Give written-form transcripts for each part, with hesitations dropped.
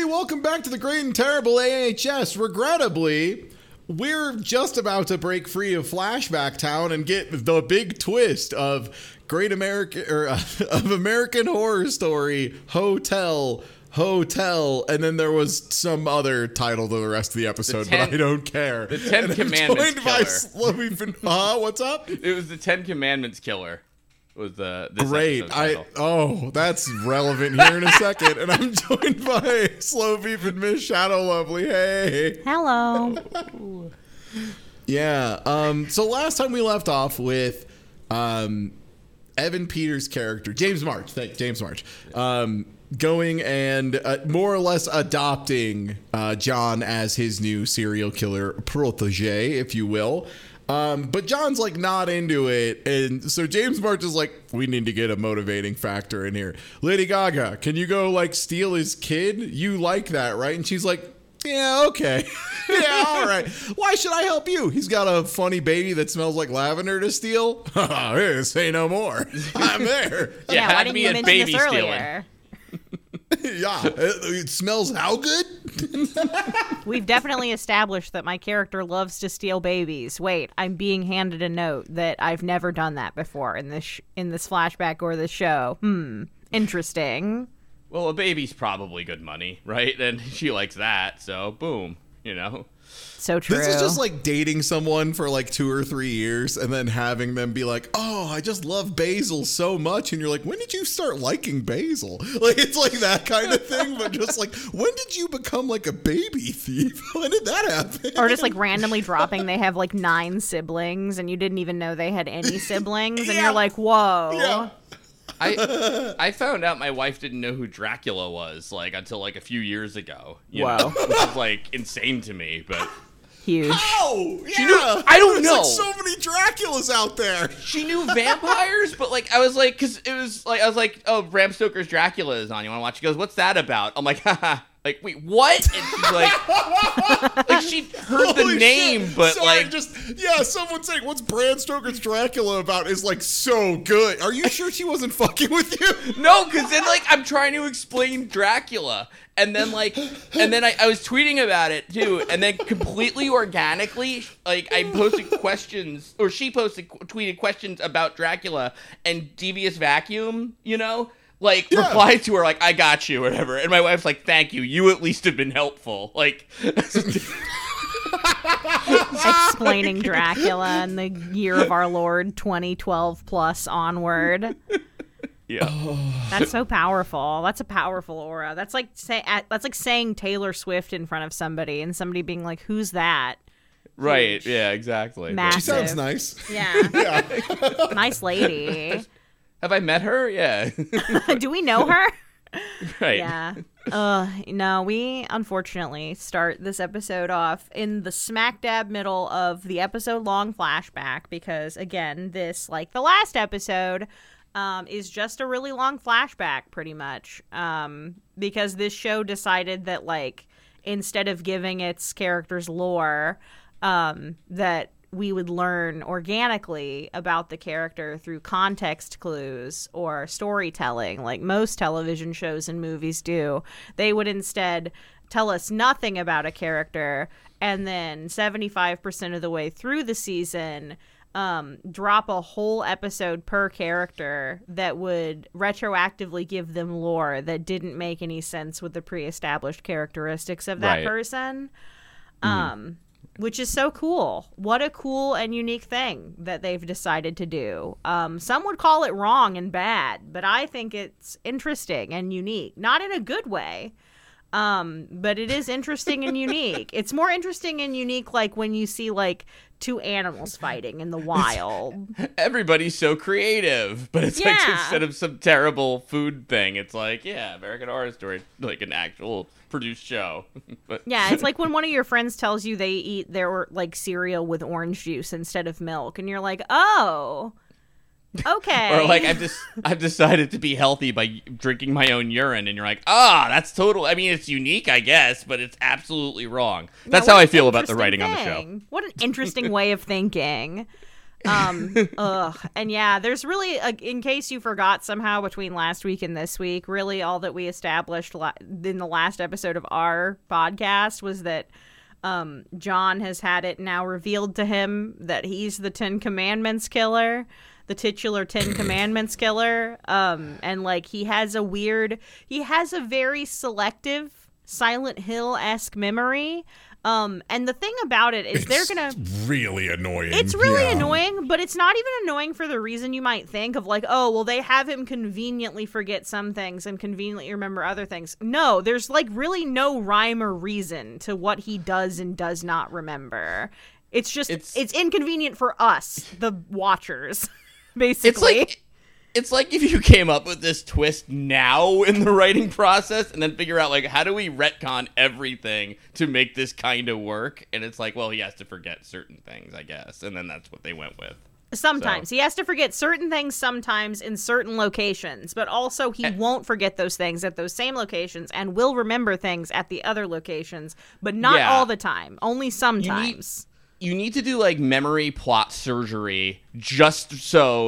everybody. Welcome back to the Great and Terrible AHS. Regrettably, we're just about to break free of Flashback Town and get the big twist of of American Horror Story Hotel, and then there was some other title to the rest of the episode, but I don't care. The Ten Commandments Killer. What's up? It was the Ten Commandments Killer. Was this great? That's relevant here in a second, and I'm joined by Slow Beef and Miss Shadow Lovely. Hey, hello. Yeah. So last time we left off with Evan Peters' character, James March. James March. Going and more or less adopting John as his new serial killer protege, if you will. But John's like not into it, and so James March is like, we need to get a motivating factor in here. Lady Gaga, can you go like steal his kid? You like that, right? And she's like, yeah, okay. Yeah, all right. Why should I help you? He's got a funny baby that smells like lavender to steal. Say no more. I'm there. Yeah, why didn't you mention this earlier? Yeah, it smells how good? We've definitely established that my character loves to steal babies. Wait, I'm being handed a note that I've never done that before in this flashback or the show. Interesting. Well, a baby's probably good money, right? And she likes that, so boom, So true. This is just like dating someone for like 2 or 3 years and then having them be like, oh, I just love basil so much. And you're like, when did you start liking basil? Like, it's like that kind of thing, but just like, when did you become like a baby thief? When did that happen? Or just like randomly dropping, they have like 9 siblings and you didn't even know they had any siblings. And you're like, whoa. Yeah. I found out my wife didn't know who Dracula was like until like a few years ago. Wow. Which is like insane to me, but huge. Oh, yeah. I don't know. There's like so many Draculas out there. She knew vampires, but like I was like, because it was like I was like, oh, Bram Stoker's Dracula is on. You want to watch? She goes, what's that about? I'm like, haha. Like, wait, what? And she's like she heard the name, shit. But sorry, like, someone saying what's Bram Stoker's Dracula about is like so good. Are you sure she wasn't fucking with you? No, because then like I'm trying to explain Dracula, and then I was tweeting about it too, and then completely organically, like I posted questions, or she tweeted questions about Dracula, and Devious Vacuum, replied to her like, I got you, or whatever. And my wife's like, thank you. You at least have been helpful. Like, explaining Dracula in the year of our Lord 2012 plus onward. Yeah. That's so powerful. That's a powerful aura. That's like saying Taylor Swift in front of somebody and somebody being like, who's that? Right. Huge. Yeah, exactly. Massive. She sounds nice. Yeah. Nice lady. Have I met her? Yeah. Do we know her? Right. Yeah. No, we unfortunately start this episode off in the smack dab middle of the episode long flashback because, again, this, like the last episode, is just a really long flashback pretty much. Because this show decided that, like, instead of giving its characters lore, that we would learn organically about the character through context clues or storytelling, like most television shows and movies do. They would instead tell us nothing about a character and then 75% of the way through the season drop a whole episode per character that would retroactively give them lore that didn't make any sense with the pre-established characteristics of that person. Which is so cool. What a cool and unique thing that they've decided to do. Some would call it wrong and bad, but I think it's interesting and unique. Not in a good way, but it is interesting and unique. It's more interesting and unique like when you see like 2 animals fighting in the wild. Everybody's so creative, but it's like instead of some terrible food thing, it's like, American Horror Story, like an actual produced show. But yeah, it's like when one of your friends tells you they eat their like cereal with orange juice instead of milk, and you're like, oh, okay. Or like I've decided to be healthy by drinking my own urine, and you're like, that's total. I mean, it's unique, I guess, but it's absolutely wrong. That's how I feel about the writing on the show. What an interesting way of thinking. And yeah, there's really, in case you forgot somehow between last week and this week, really all that we established in the last episode of our podcast was that John has had it now revealed to him that he's the Ten Commandments killer, the titular Ten Commandments killer. And like he has a very selective Silent Hill-esque memory. And the thing about it is It's really annoying. It's really annoying, but it's not even annoying for the reason you might think of, like, oh, well, they have him conveniently forget some things and conveniently remember other things. No, there's like really no rhyme or reason to what he does and does not remember. It's just it's inconvenient for us, the watchers, basically. It's like if you came up with this twist now in the writing process and then figure out, like, how do we retcon everything to make this kind of work? And it's like, well, he has to forget certain things, I guess. And then that's what they went with. Sometimes. He has to forget certain things sometimes in certain locations, but also he won't forget those things at those same locations and will remember things at the other locations, but not all the time. Only sometimes. You need to do like memory plot surgery just so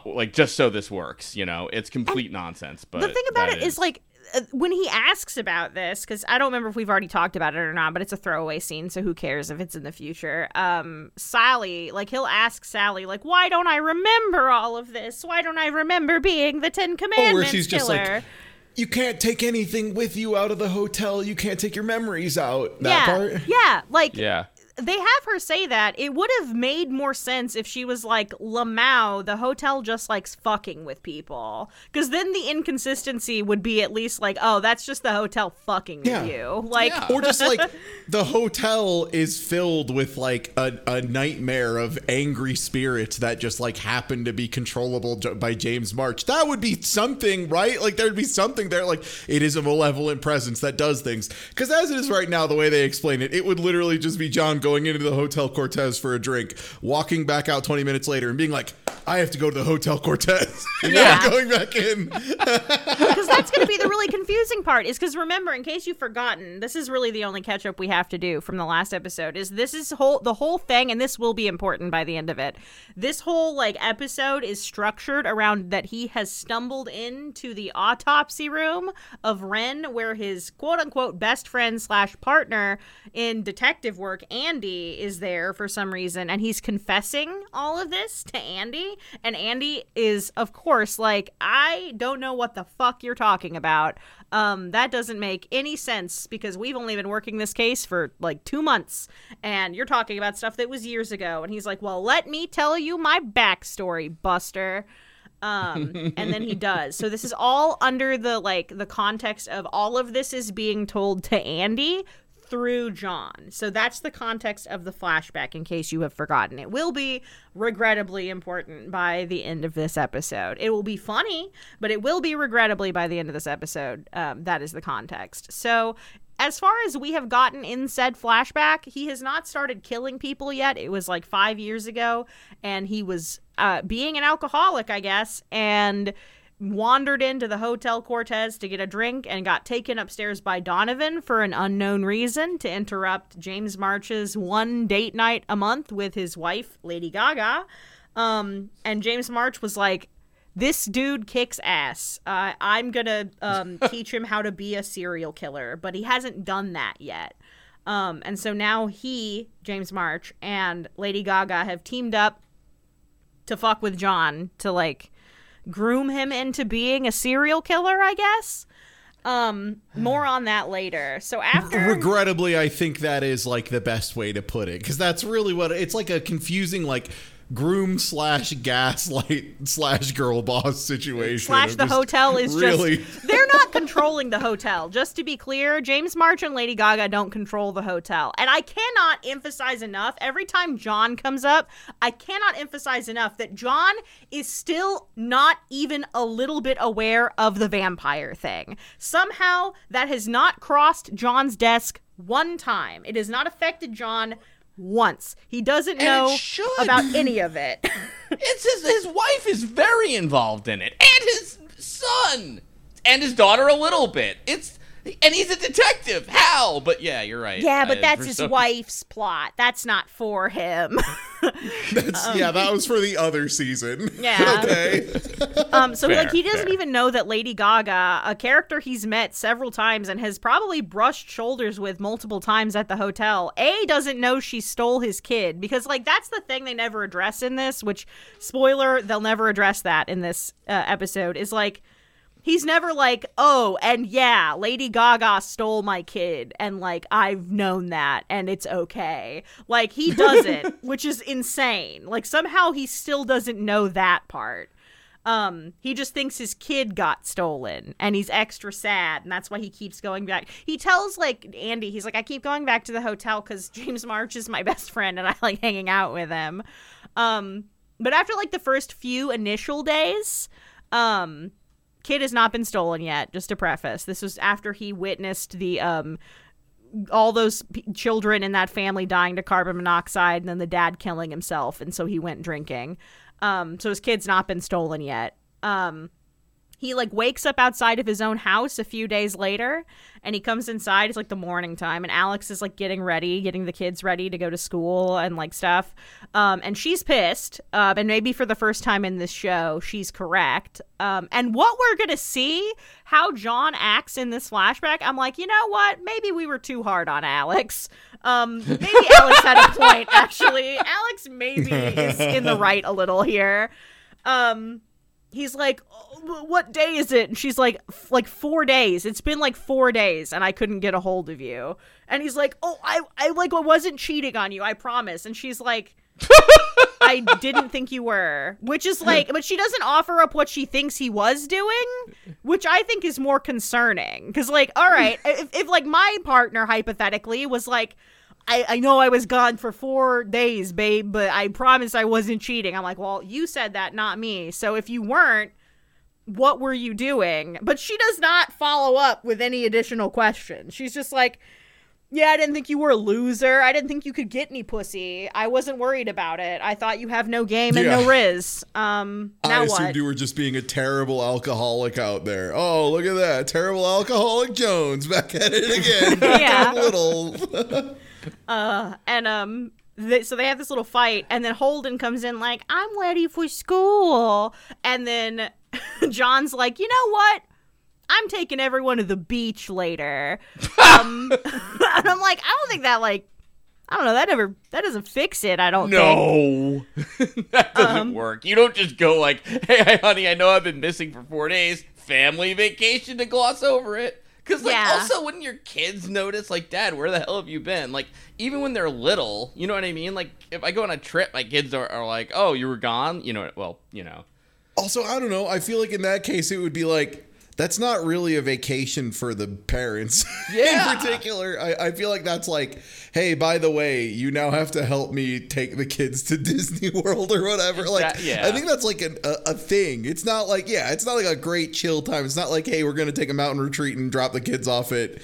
this works, you know. It's complete nonsense, but the thing about it is like when he asks about this, because I don't remember if we've already talked about it or not, but it's a throwaway scene, so who cares if it's in the future. Sally, like, he'll ask Sally, like, why don't I remember all of this? Why don't I remember being the Ten Commandments where she's killer? Just like, you can't take anything with you out of the hotel. You can't take your memories out. That part? Yeah, like... Yeah. They have her say that. It would have made more sense if she was like, Lamau, the hotel just likes fucking with people. Because then the inconsistency would be at least like, oh, that's just the hotel fucking with you. Like, Or just like, the hotel is filled with like a nightmare of angry spirits that just like happen to be controllable by James March. That would be something, right? Like, there'd be something there. Like, it is a malevolent presence that does things. Because as it is right now, the way they explain it, it would literally just be John going into the Hotel Cortez for a drink, walking back out 20 minutes later and being like, I have to go to the Hotel Cortez. And then going back in. Because that's going to be the really confusing part, is because remember, in case you've forgotten, this is really the only catch up we have to do from the last episode, is the whole thing, and this will be important by the end of it. This whole like episode is structured around that he has stumbled into the autopsy room of Ren, where his quote unquote best friend / partner in detective work, Andy, is there for some reason, and he's confessing all of this to Andy. And Andy is, of course, like, I don't know what the fuck you're talking about. That doesn't make any sense because we've only been working this case for like 2 months and you're talking about stuff that was years ago. And he's like, well, let me tell you my backstory, Buster. And then he does. So this is all under the context of all of this is being told to Andy through John. So that's the context of the flashback, in case you have forgotten. It will be regrettably important by the end of this episode. It will be funny, but it will be regrettably by the end of this episode. That is the context. So as far as we have gotten in said flashback, he has not started killing people yet. It was like 5 years ago, and he was being an alcoholic, I guess, and wandered into the Hotel Cortez to get a drink and got taken upstairs by Donovan for an unknown reason to interrupt James March's one date night a month with his wife, Lady Gaga. And James March was like, this dude kicks ass. I'm gonna teach him how to be a serial killer, but he hasn't done that yet. And so now he, James March, and Lady Gaga have teamed up to fuck with John to like groom him into being a serial killer, I guess. More on that later. So after, regrettably, I think that is like the best way to put it, because that's really what it's like, a confusing like groom / gaslight / girl boss situation. / the hotel is really just, they're not controlling the hotel. Just to be clear, James March and Lady Gaga don't control the hotel. And I cannot emphasize enough, every time John comes up, I cannot emphasize enough that John is still not even a little bit aware of the vampire thing. Somehow that has not crossed John's desk one time. It has not affected John once. He doesn't know about any of it. It's his wife is very involved in it, and his son, and his daughter a little bit. And he's a detective. How? But yeah, you're right. Yeah, but that's his wife's plot. That's not for him. That was for the other season. Yeah. Okay. So he doesn't even know that Lady Gaga, a character he's met several times and has probably brushed shoulders with multiple times at the hotel, doesn't know she stole his kid, because that's the thing they never address in this, which, spoiler, they'll never address that in this episode, is he's never oh, and yeah, Lady Gaga stole my kid, and I've known that, and it's okay. He doesn't, which is insane. Somehow he still doesn't know that part. He just thinks his kid got stolen, and he's extra sad, and that's why he keeps going back. He tells Andy, he's I keep going back to the hotel because James March is my best friend, and I like hanging out with him. But after the first few initial days, kid has not been stolen yet, just to preface. This was after he witnessed the all those children in that family dying to carbon monoxide, and then the dad killing himself, and so he went drinking. So his kid's not been stolen yet. He wakes up outside of his own house a few days later, and he comes inside. It's the morning time, and Alex is getting the kids ready to go to school and stuff. And she's pissed. And maybe for the first time in this show, she's correct. And what we're gonna see, how John acts in this flashback, I'm you know what? Maybe we were too hard on Alex. Maybe Alex had a point, actually. Alex maybe is in the right a little here. He's oh, what day is it? And she's like 4 days. It's been 4 days, and I couldn't get a hold of you. And he's oh, I wasn't cheating on you, I promise. And she's I didn't think you were. Which is but she doesn't offer up what she thinks he was doing, which I think is more concerning. Because all right, if my partner hypothetically was I know I was gone for 4 days, babe, but I promise I wasn't cheating. I'm well, you said that, not me. So if you weren't, what were you doing? But she does not follow up with any additional questions. She's just yeah, I didn't think you were a loser. I didn't think you could get any pussy. I wasn't worried about it. I thought you have no game and no riz. Now I assumed what? you were just being a terrible alcoholic out there. Oh, look at that. Terrible alcoholic Jones back at it again. Yeah. Little. So they have this little fight, and then Holden comes in I'm ready for school. And then John's you know what? I'm taking everyone to the beach later. And I'm I don't think that I don't know, that doesn't fix it, I don't think. No. That doesn't work. You don't just go hey, honey, I know I've been missing for 4 days. Family vacation to gloss over it. Because, also, wouldn't your kids notice, Dad, where the hell have you been? Even when they're little, you know what I mean? If I go on a trip, my kids are oh, you were gone? Also, I don't know. I feel in that case, it would be that's not really a vacation for the parents. Yeah. In particular, I feel that's hey, by the way, you now have to help me take the kids to Disney World or whatever. Yeah. I think that's a thing. It's not it's not a great chill time. It's not hey, we're going to take a mountain retreat and drop the kids off at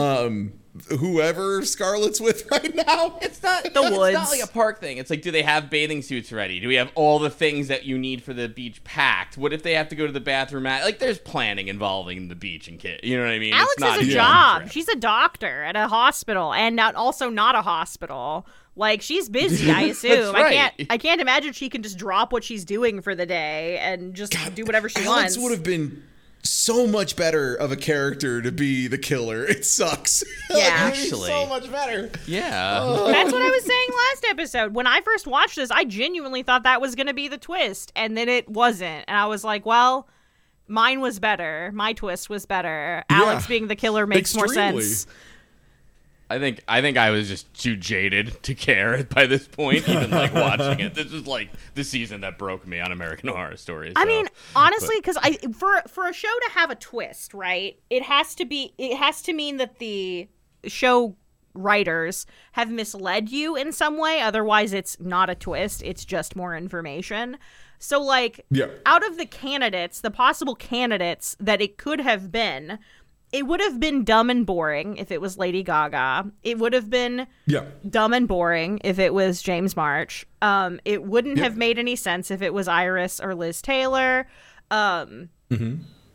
whoever Scarlett's with right now. It's not the woods. It's not a park thing. It's do they have bathing suits ready? Do we have all the things that you need for the beach packed? What if they have to go to the bathroom there's planning involving the beach and kids. You know what I mean? Alex it's not has a job. She's a doctor at a hospital, and not a hospital. She's busy, I assume. Right. I can't imagine she can just drop what she's doing for the day and just do whatever she wants. Alex would have been so much better of a character to be the killer. It sucks. Yeah, actually, so much better. Yeah, that's what I was saying last episode. When I first watched this, I genuinely thought that was going to be the twist, and then it wasn't. And I was well, mine was better. My twist was better. Yeah, Alex being the killer makes more sense. I think I was just too jaded to care by this point, even watching it. This is the season that broke me on American Horror Story. I mean, honestly, because for a show to have a twist, right? It has to mean that the show writers have misled you in some way. Otherwise, it's not a twist. It's just more information. So out of the possible candidates that it could have been, it would have been dumb and boring if it was Lady Gaga. It would have been dumb and boring if it was James March. It wouldn't have made any sense if it was Iris or Liz Taylor.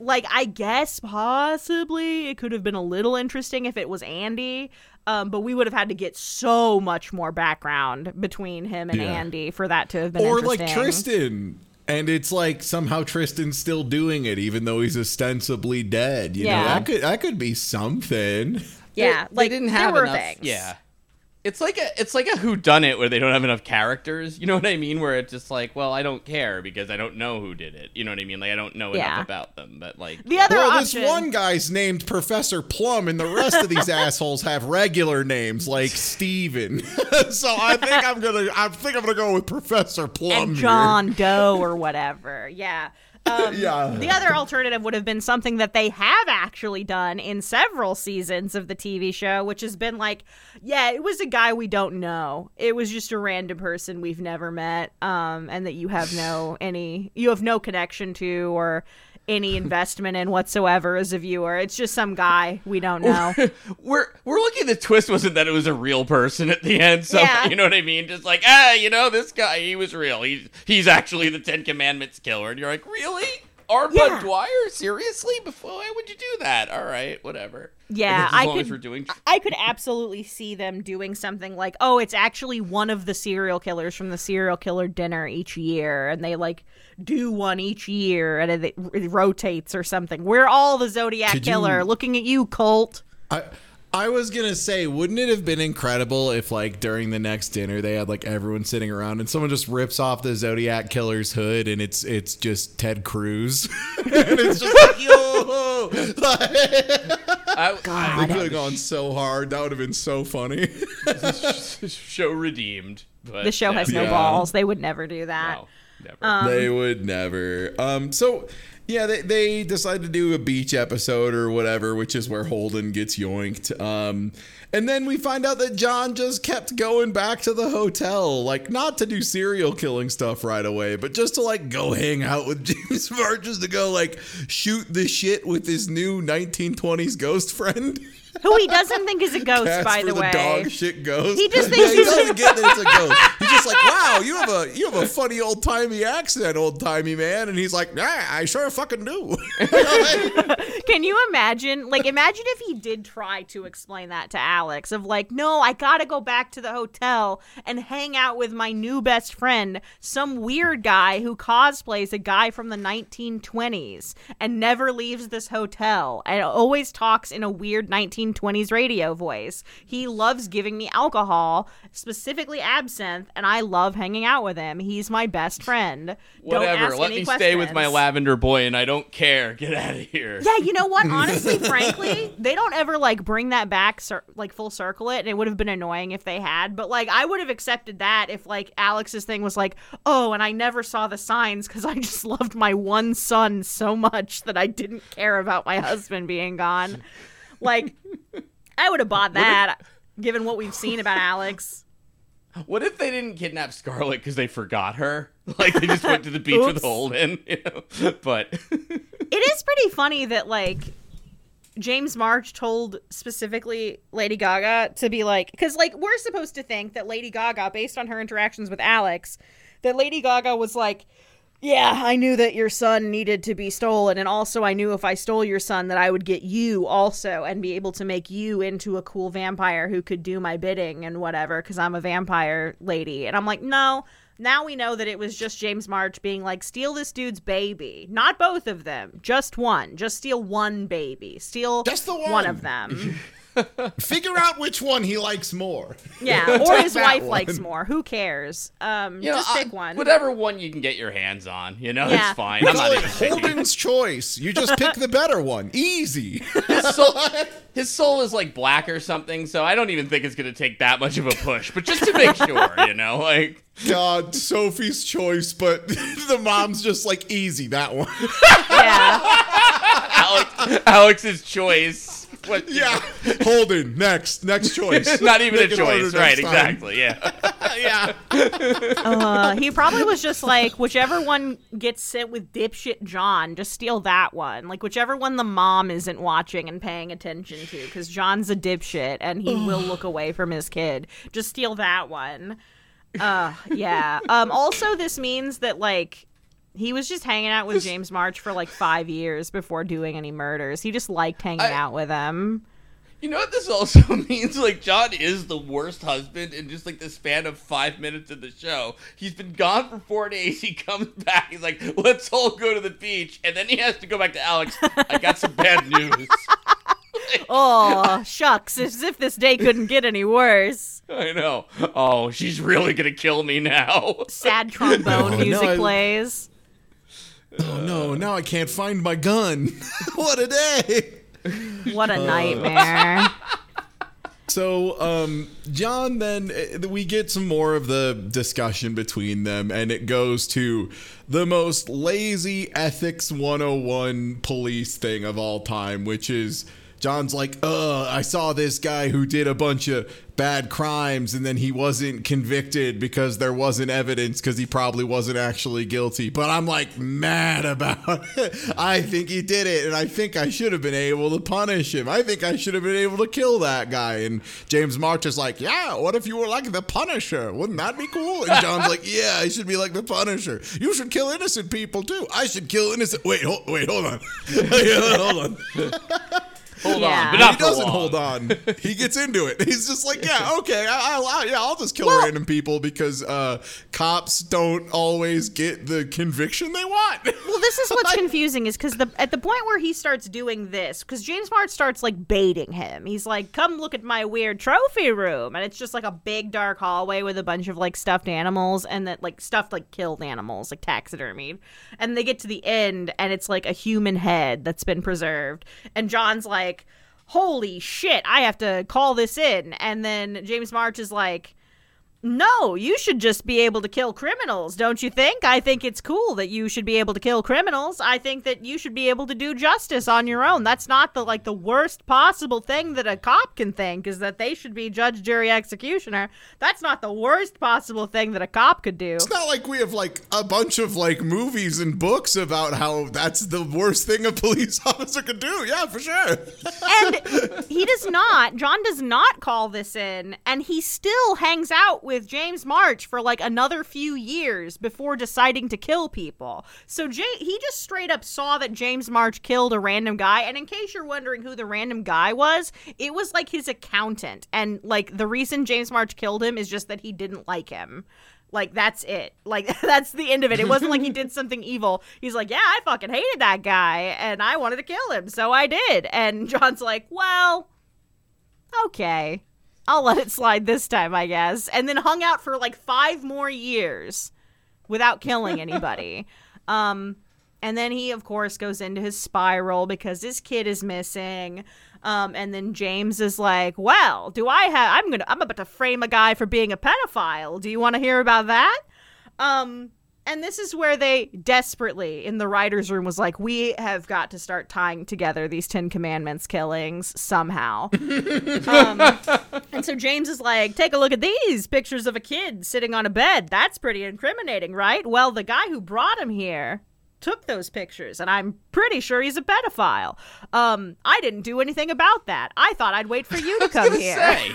like, I guess possibly it could have been a little interesting if it was Andy, but we would have had to get so much more background between him and Andy for that to have been interesting. Like Tristan. And it's like somehow Tristan's still doing it, even though he's ostensibly dead. You know, that could be something. Yeah, they didn't have enough. Things. Yeah, it's like a whodunit where they don't have enough characters. You know what I mean? Where it's just like, well, I don't care because I don't know who did it. You know what I mean? Like I don't know enough about them. But like the other option, this one guy's named Professor Plum, and the rest of these assholes have regular names like Steven. So I think I'm gonna go with Professor Plum and John Doe or whatever. Yeah. The other alternative would have been something that they have actually done in several seasons of the TV show, which has been like, it was a guy we don't know. It was just a random person we've never met, and that you have no connection to or any investment in whatsoever as a viewer. It's just some guy we don't know. We're lucky the twist wasn't that it was a real person at the end. So you know what I mean? Just like, this guy, he was real. He's actually the Ten Commandments killer. And you're like, really? Bud Dwyer? Seriously? Why would you do that? All right, whatever. Yeah, I could absolutely see them doing something like, oh, it's actually one of the serial killers from the serial killer dinner each year, and they like do one each year, and it rotates or something. We're all the Zodiac killer. Looking at you, Colt. I was gonna say, wouldn't it have been incredible if, like, during the next dinner they had like everyone sitting around and someone just rips off the Zodiac killer's hood and it's just Ted Cruz, and it's just like, yo, God, they could have gone so hard. That would have been so funny. Show redeemed. But, the show has no balls. They would never do that. No, never. They would never. So. Yeah, they decided to do a beach episode or whatever, which is where Holden gets yoinked. And then we find out that John just kept going back to the hotel, like not to do serial killing stuff right away, but just to like go hang out with James March, just to go like shoot the shit with his new 1920s ghost friend. Who he doesn't think is a ghost, by the way. Dog shit ghost. He just thinks he doesn't get that it's a ghost. He's just like, wow, you have a funny old timey accent, old timey man, and he's like, I sure fucking do. Can you imagine? Like, imagine if he did try to explain that to Alex, of like, no, I gotta go back to the hotel and hang out with my new best friend, some weird guy who cosplays a guy from the 1920s and never leaves this hotel and always talks in a weird 1920s radio voice. He loves giving me alcohol, specifically absinthe, and I love hanging out with him. He's my best friend. Whatever. Let me stay with my lavender boy, and I don't care. Get out of here. Yeah, you know what? Honestly, frankly, they don't ever like bring that back, like full circle it, and it would have been annoying if they had. But like, I would have accepted that if like Alex's thing was like, oh, and I never saw the signs because I just loved my one son so much that I didn't care about my husband being gone. Like, I would have bought that, given what we've seen about Alex. What if they didn't kidnap Scarlett because they forgot her? Like, they just went to the beach with Holden, you know? But it is pretty funny that, like, James March told specifically Lady Gaga to be like, because, like, we're supposed to think that Lady Gaga, based on her interactions with Alex, that Lady Gaga was like, yeah, I knew that your son needed to be stolen, and also I knew if I stole your son that I would get you also and be able to make you into a cool vampire who could do my bidding and whatever, because I'm a vampire lady. And I'm like, no, now we know that it was just James March being like, steal this dude's baby. Not both of them, just one. Just steal one baby. Steal just the one of them. Figure out which one he likes more. Yeah, or his wife likes more. Who cares? Just pick one. Whatever one you can get your hands on, you know, it's fine. I'm not even Holden's choice. You just pick the better one. Easy. His soul is like black or something, so I don't even think it's going to take that much of a push. But just to make sure, you know, like... God, Sophie's choice, but the mom's just like, easy, that one. Yeah. Alex's choice. What, yeah, Holden, next choice. Not even a choice, right? Exactly, yeah. Yeah. He probably was just like, whichever one gets sent with dipshit John, just steal that one. Like, whichever one the mom isn't watching and paying attention to, because John's a dipshit and he will look away from his kid. Just steal that one. Yeah. Also, this means that, like, He was just hanging out with James March for like 5 years before doing any murders. He just liked hanging out with him. You know what this also means? Like, John is the worst husband in just, like, the span of 5 minutes of the show. He's been gone for 4 days. He comes back. He's like, let's all go to the beach. And then he has to go back to Alex. I got some bad news. Oh, shucks. As if this day couldn't get any worse. I know. Oh, she's really going to kill me now. Sad trombone music plays. Oh, no. Now I can't find my gun. What a day. What a nightmare. So, John, then we get some more of the discussion between them, and it goes to the most lazy ethics 101 police thing of all time, which is John's like, I saw this guy who did a bunch of bad crimes and then he wasn't convicted because there wasn't evidence because he probably wasn't actually guilty. But I'm like mad about it. I think he did it and I think I should have been able to punish him. I think I should have been able to kill that guy. And James March is like, yeah, what if you were like the Punisher? Wouldn't that be cool? And John's like, yeah, I should be like the Punisher. You should kill innocent people too. I should kill innocent. Hold on. Hold on. Hold on, but not he doesn't hold on. He gets into it. He's just like, yeah, okay, I'll just kill random people because cops don't always get the conviction they want. Well, this is what's confusing is because at the point where he starts doing this, because James March starts like baiting him. He's like, come look at my weird trophy room. And it's just like a big dark hallway with a bunch of like stuffed animals and that like stuffed like killed animals, like taxidermied. And they get to the end and it's like a human head that's been preserved. And John's like, holy shit, I have to call this in. And then James March is like, no, you should just be able to kill criminals, don't you think? I think it's cool that you should be able to kill criminals. I think that you should be able to do justice on your own. That's not the worst possible thing that a cop can think is that they should be judge, jury, executioner. That's not the worst possible thing that a cop could do. It's not like we have like a bunch of like movies and books about how that's the worst thing a police officer could do. Yeah, for sure. And John does not call this in, and he still hangs out with James March for like another few years before deciding to kill people. So he just straight up saw that James March killed a random guy, and in case you're wondering who the random guy was, it was like his accountant, and like the reason James March killed him is just that he didn't like him. Like, that's it. Like, that's the end of it. It wasn't like he did something evil. He's like, yeah, I fucking hated that guy, and I wanted to kill him, so I did. And John's like, well, okay. I'll let it slide this time, I guess. And then hung out for like 5 more years without killing anybody. And then he, of course, goes into his spiral because his kid is missing. And then James is like, well, I'm about to frame a guy for being a pedophile. Do you want to hear about that? And this is where they desperately, in the writer's room, was like, we have got to start tying together these 10 Commandments killings somehow. And so James is like, take a look at these pictures of a kid sitting on a bed. That's pretty incriminating, right? Well, the guy who brought him here took those pictures, and I'm pretty sure he's a pedophile. I didn't do anything about that. I thought I'd wait for you to come here.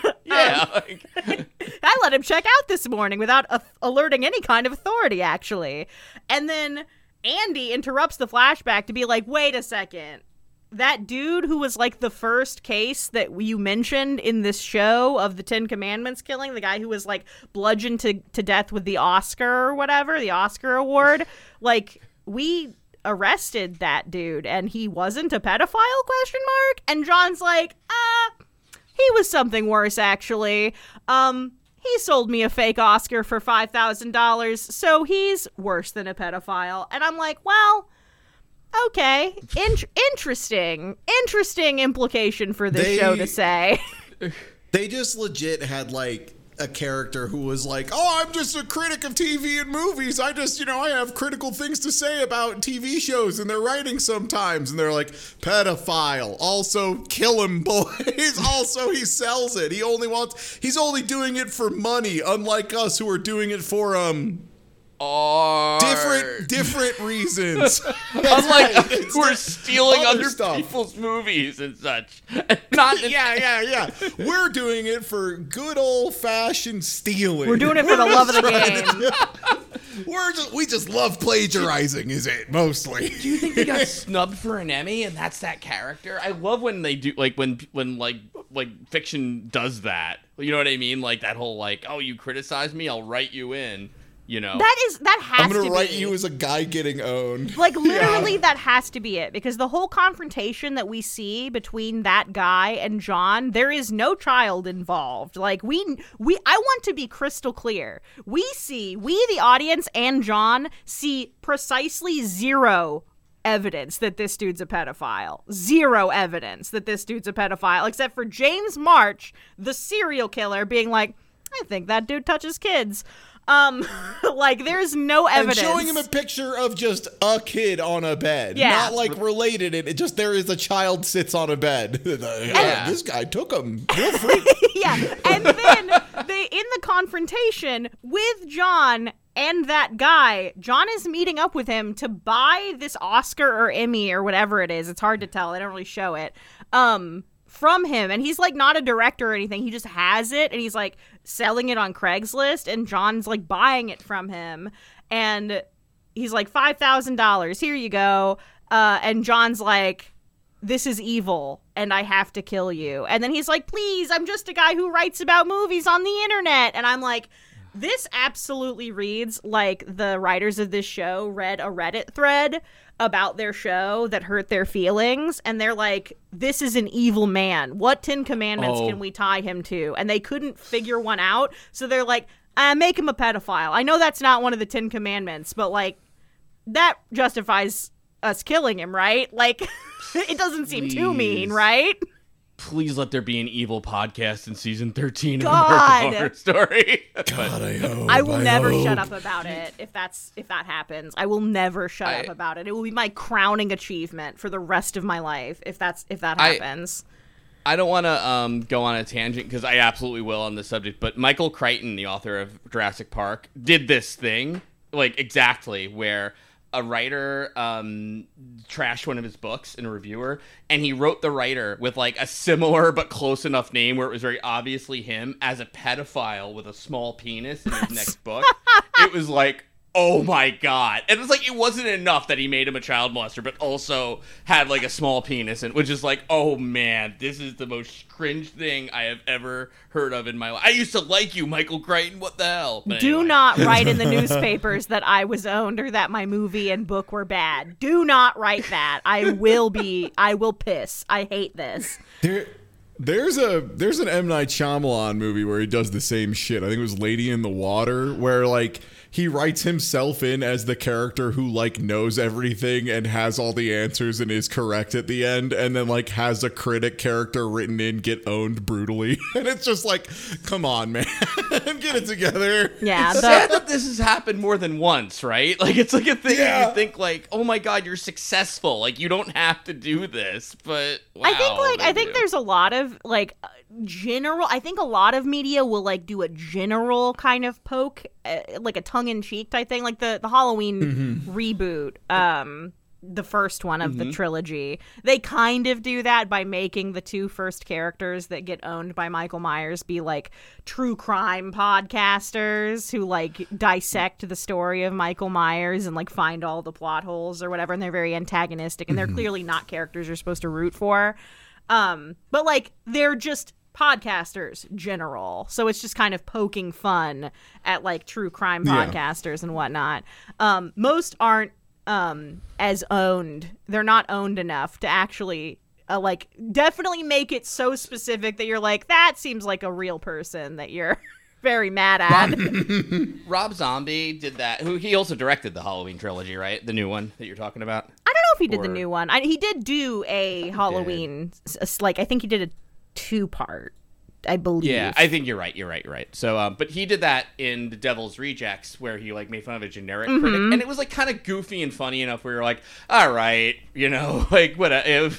I let him check out this morning without alerting any kind of authority, actually. And then Andy interrupts the flashback to be like, wait a second. That dude who was like the first case that you mentioned in this show of the 10 Commandments killing, the guy who was like bludgeoned to death with the Oscar or whatever, the Oscar award, like, we arrested that dude and he wasn't a pedophile, ? And John's like, he was something worse, actually. He sold me a fake Oscar for $5,000, so he's worse than a pedophile. And I'm like, well, okay, interesting implication for this show to say. They just legit had like a character who was like, oh, I'm just a critic of TV and movies. I just, I have critical things to say about TV shows and their writing sometimes. And they're like, pedophile. Also, kill him, boys. Also, he sells it. He's only doing it for money, unlike us who are doing it for, different reasons. Unlike we're stealing other people's movies and such. Yeah. We're doing it for good old-fashioned stealing. We're doing it for the love of the game. We just love plagiarizing, is it mostly? Do you think they got snubbed for an Emmy and that's that character? I love when they do like when fiction does that. You know what I mean? Like that whole like, oh, you criticize me, I'll write you in. You know, that has I'm to gonna write be. you as a guy getting owned. Like literally, that has to be it, because the whole confrontation that we see between that guy and John, there is no child involved. Like I want to be crystal clear. We, the audience, and John see precisely zero evidence that this dude's a pedophile. Zero evidence that this dude's a pedophile, except for James March, the serial killer, being like, I think that dude touches kids. Like there's no evidence. And showing him a picture of just a kid on a bed. Yeah. Not like related. It just, there is a child sits on a bed. This guy took him. Real freak. Yeah. And then in the confrontation with John and that guy, John is meeting up with him to buy this Oscar or Emmy or whatever it is. It's hard to tell. They don't really show it. From him, and he's like not a director or anything, he just has it, and he's like selling it on Craigslist, and John's like buying it from him, and he's like, $5,000, here you go. And John's like, this is evil and I have to kill you. And then he's like, please, I'm just a guy who writes about movies on the internet. And I'm like, this absolutely reads like the writers of this show read a Reddit thread about their show that hurt their feelings, and they're like, this is an evil man. What 10 Commandments can we tie him to? And they couldn't figure one out, so they're like, make him a pedophile. I know that's not one of the 10 Commandments, but like, that justifies us killing him, right? Like, it doesn't seem too mean, right? Please let there be an evil podcast in season 13 of God. American Horror Story. God, I hope. I will never shut up about it if that happens. I will never shut up about it. It will be my crowning achievement for the rest of my life if that happens. I don't want to go on a tangent because I absolutely will on this subject, but Michael Crichton, the author of Jurassic Park, did this thing, like exactly, where a writer trashed one of his books in a reviewer, and he wrote the writer with like a similar but close enough name where it was very obviously him as a pedophile with a small penis in his next book. It was like, oh my God. And it's like, it wasn't enough that he made him a child molester, but also had like a small penis, and which is like, oh man, this is the most cringe thing I have ever heard of in my life. I used to like you, Michael Crichton. What the hell? But Do anyway. not write in the newspapers that I was owned or that my movie and book were bad. Do not write that. I will piss. I hate this. There's an M. Night Shyamalan movie where he does the same shit. I think it was Lady in the Water, where like he writes himself in as the character who like knows everything and has all the answers and is correct at the end, and then like has a critic character written in get owned brutally. And it's just like, come on, man. Get it together. Yeah. It's sad that this has happened more than once, right? Like, it's like a thing that you think like, oh my God, you're successful. Like, you don't have to do this, but wow, I think there's a lot of like general. I think a lot of media will like do a general kind of poke, like a tongue-in-cheek type thing, like the Halloween reboot. The first one of the trilogy, they kind of do that by making the two first characters that get owned by Michael Myers be like true crime podcasters who like dissect the story of Michael Myers and like find all the plot holes or whatever, and they're very antagonistic, and they're clearly not characters you're supposed to root for, but like they're just podcasters general, so it's just kind of poking fun at like true crime podcasters and whatnot. Most aren't as owned. They're not owned enough to actually like definitely make it so specific that you're like, that seems like a real person that you're very mad at. Rob Zombie did that. Who he also directed the Halloween trilogy, right? The new one that you're talking about. I don't know if he did the new one. He did do a Halloween, like I think he did a 2-part, I believe. Yeah, I think you're right. So, but he did that in The Devil's Rejects, where he like made fun of a generic critic, and it was like kind of goofy and funny enough where you're like, all right, you know, like what?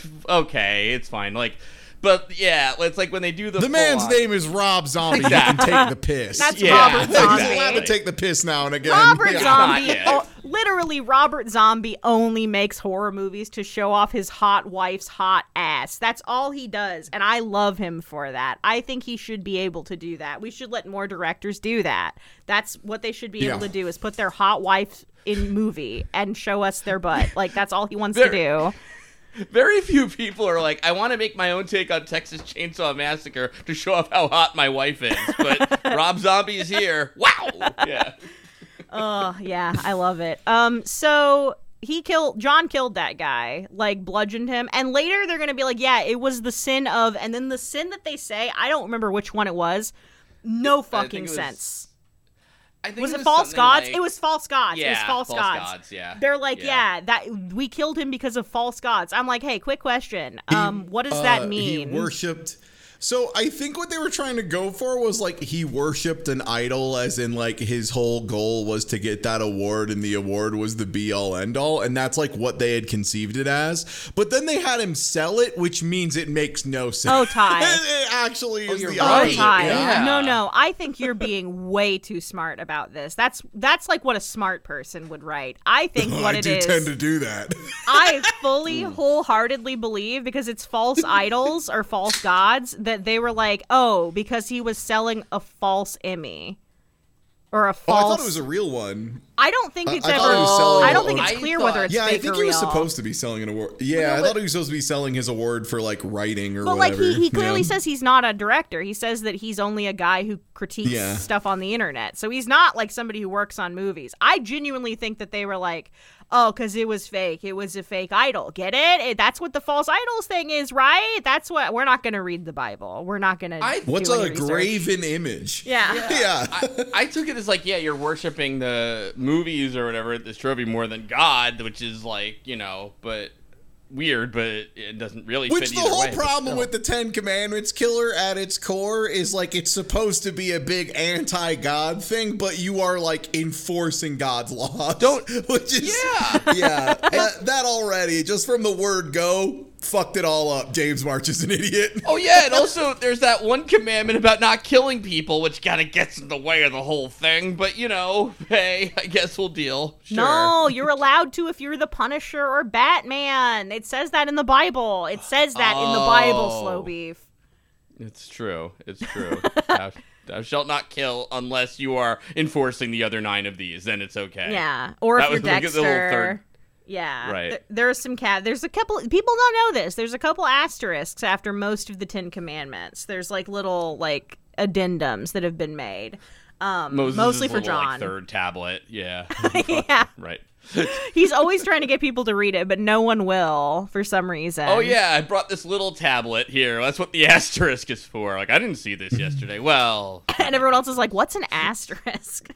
Okay, it's fine. Like, but yeah, it's like when they do the man's name is Rob Zombie. He can take the piss. That's Robert Zombie. He's allowed to take the piss now and again. Robert Zombie literally Robert Zombie only makes horror movies to show off his hot wife's hot ass. That's all he does, and I love him for that. I think he should be able to do that. We should let more directors do that. That's what they should be able to do, is put their hot wife in movie and show us their butt. Like, that's all he wants to do. Very few people are like, I want to make my own take on Texas Chainsaw Massacre to show off how hot my wife is. But Rob Zombie is here. Wow. Yeah. Oh, yeah, I love it. So John killed that guy, like bludgeoned him. And later they're going to be like, yeah, it was the sin of, and then the sin that they say, I don't remember which one it was. No fucking sense. I think Was it false gods? like- It was false gods. Yeah, it was false gods. Yeah. They're like, yeah, that we killed him because of false gods. I'm like, hey, quick question. What does that mean? He worshipped. So I think what they were trying to go for was like he worshipped an idol, as in like his whole goal was to get that award, and the award was the be all end all, and that's like what they had conceived it as. But then they had him sell it, which means it makes no sense. Oh, Ty. It actually is you're the right. opposite. Ty. Yeah. No. I think you're being way too smart about this. That's like what a smart person would write. I think what I it do is. tend to do that. I fully, wholeheartedly believe, because it's false idols or false gods, that they were like, oh, because he was selling a false Emmy. Or a Oh, I false. thought it was a real one. I don't think it's I ever. thought he was selling I don't think a- it's I clear thought- whether it's Yeah, I fake think or he was real. supposed to be selling an award. Yeah, I thought he was supposed to be selling his award for like writing or But like whatever. he clearly you know? says he's not a director. He says that he's only a guy who critiques stuff on the internet. So he's not like somebody who works on movies. I genuinely think that they were like, oh, because it was fake. It was a fake idol. Get it? That's what the false idols thing is, right? That's what we're not going to read the Bible. We're not going to. What's do a any research. graven image? Yeah. Yeah. I took it as like, yeah, you're worshiping the movies or whatever, this trophy, more than God, which is like, but weird, but it doesn't really Which fit the either whole way, but problem still. with the Ten Commandments killer at its core is like it's supposed to be a big anti-God thing, but you are like enforcing God's laws. Which is that already, just from the word go, fucked it all up. James March is an idiot. Oh yeah, and also there's that one commandment about not killing people, which kind of gets in the way of the whole thing. But hey, I guess we'll deal. Sure. No, you're allowed to if you're the Punisher or Batman. It says that in the Bible. It says that in the Bible, Slow Beef. It's true. It's true. Thou shalt not kill unless you are enforcing the other 9 of these. Then it's okay. Yeah, or That if you're was the little Dexter. third. Yeah, Right. There's some there's a couple people don't know this. There's a couple asterisks after most of the 10 Commandments. There's like little like addendums that have been made, Moses' mostly for little, John. like, third tablet. Yeah. Yeah, Right. he's always trying to get people to read it, but no one will for some reason. Oh yeah, I brought this little tablet here. That's what the asterisk is for. Like, I didn't see this yesterday. Well, And everyone else is like, "What's an asterisk?"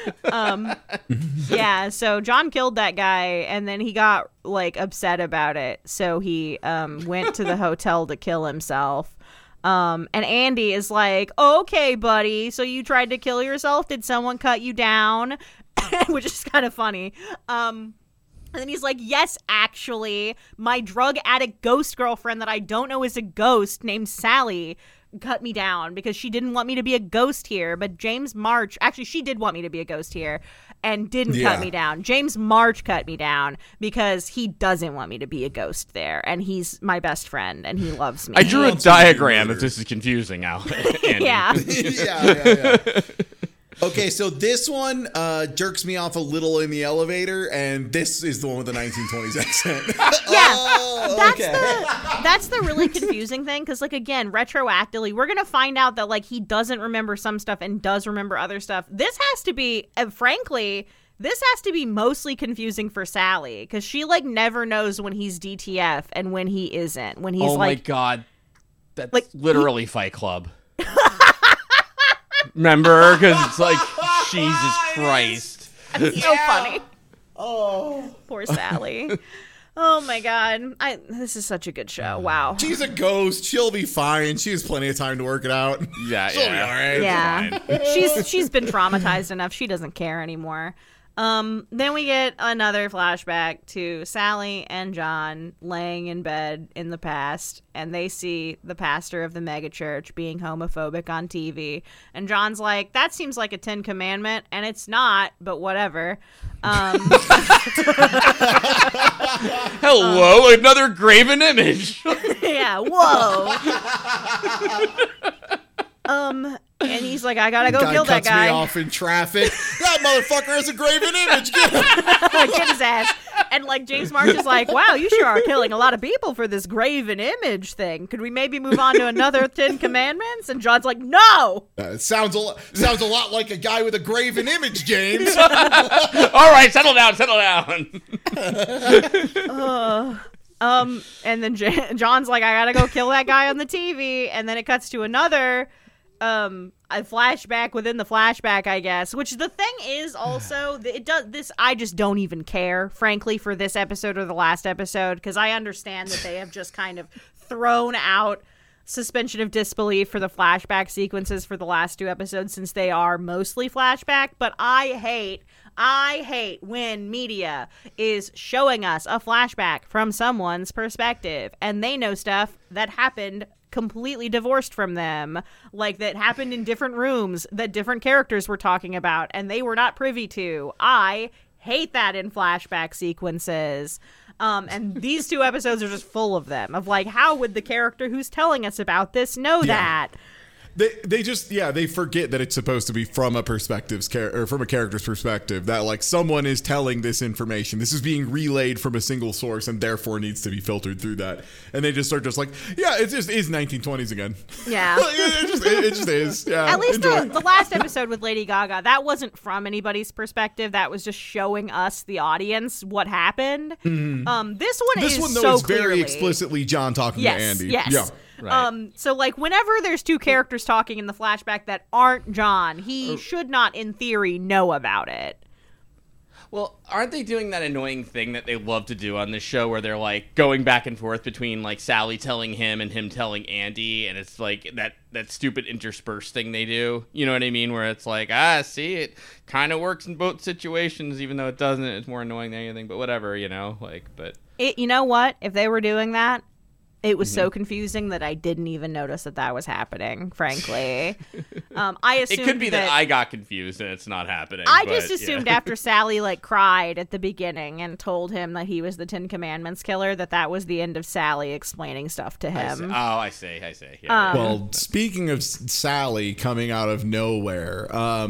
Yeah. So John killed that guy, and then he got like upset about it. So he went to the hotel to kill himself. And Andy is like, "Okay, buddy. So you tried to kill yourself? Did someone cut you down?" Which is kind of funny. And then he's like, yes, actually, my drug addict ghost girlfriend that I don't know is a ghost named Sally cut me down because she didn't want me to be a ghost here. But James March, actually, she did want me to be a ghost here and didn't cut me down. James March cut me down because he doesn't want me to be a ghost there. And he's my best friend and he loves me. I drew a wants to be diagram. If murdered. this is confusing, Al. Andy. Yeah. yeah. Okay, so this one jerks me off a little in the elevator, and this is the one with the 1920s accent. Yeah, Oh, that's the really confusing thing because, like, again, retroactively, we're gonna find out that like he doesn't remember some stuff and does remember other stuff. This has to be, frankly, this has to be mostly confusing for Sally because she like never knows when he's DTF and when he isn't. When he's Oh my like, god, that's like, literally Fight Club. Remember? Because it's like, Jesus Christ. it's so funny. Oh, poor Sally. Oh my god, this is such a good show. Wow. she's a ghost. She'll be fine. She has plenty of time to work it out. Yeah, She'll be all right. Yeah, she's been traumatized enough. She doesn't care anymore. Then we get another flashback to Sally and John laying in bed in the past, and they see the pastor of the megachurch being homophobic on TV. And John's like, that seems like a 10 commandment, and it's not, but whatever. Hello, another graven image. Yeah, whoa. And he's like, I gotta go kill that cuts guy. me off in traffic. That motherfucker has a graven image. Get him. Get his ass. And like James March is like, wow, you sure are killing a lot of people for this graven image thing. Could we maybe move on to another 10 commandments? And John's like, no. It sounds a lot like a guy with a graven image, James. All right, settle down. And then John's like, I gotta go kill that guy on the TV. And then it cuts to another a flashback within the flashback, I guess. Which the thing is also, it does this. I just don't even care, frankly, for this episode or the last episode, because I understand that they have just kind of thrown out suspension of disbelief for the flashback sequences for the last 2 episodes, since they are mostly flashback. But I hate when media is showing us a flashback from someone's perspective and they know stuff that happened completely divorced from them, like that happened in different rooms that different characters were talking about and they were not privy to. I hate that in flashback sequences. And these 2 episodes are just full of them, of like, how would the character who's telling us about this know that? They forget that it's supposed to be from a from a character's perspective, that like someone is telling this information. This is being relayed from a single source and therefore needs to be filtered through that. And they just start just like, yeah, it just is 1920s again. Yeah. it just is. Yeah. At least the last episode with Lady Gaga, that wasn't from anybody's perspective. That was just showing us, the audience, what happened. Mm-hmm. This one though, is very explicitly John talking to Andy. Yes. Yeah. Right. So like whenever there's 2 characters talking in the flashback that aren't John, he should not, in theory, know about it. Well, aren't they doing that annoying thing that they love to do on this show where they're like going back and forth between like Sally telling him and him telling Andy, and it's like that stupid interspersed thing they do. You know what I mean? Where it's like, see, it kind of works in both situations, even though it doesn't. It's more annoying than anything, but whatever, you know, like, but you know what? If they were doing that, it was so confusing that I didn't even notice that was happening, frankly. I assumed it could be that I got confused and it's not happening. I just assumed after Sally like cried at the beginning and told him that he was the 10 Commandments killer, that was the end of Sally explaining stuff to him. I see. Yeah, well, speaking of Sally coming out of nowhere,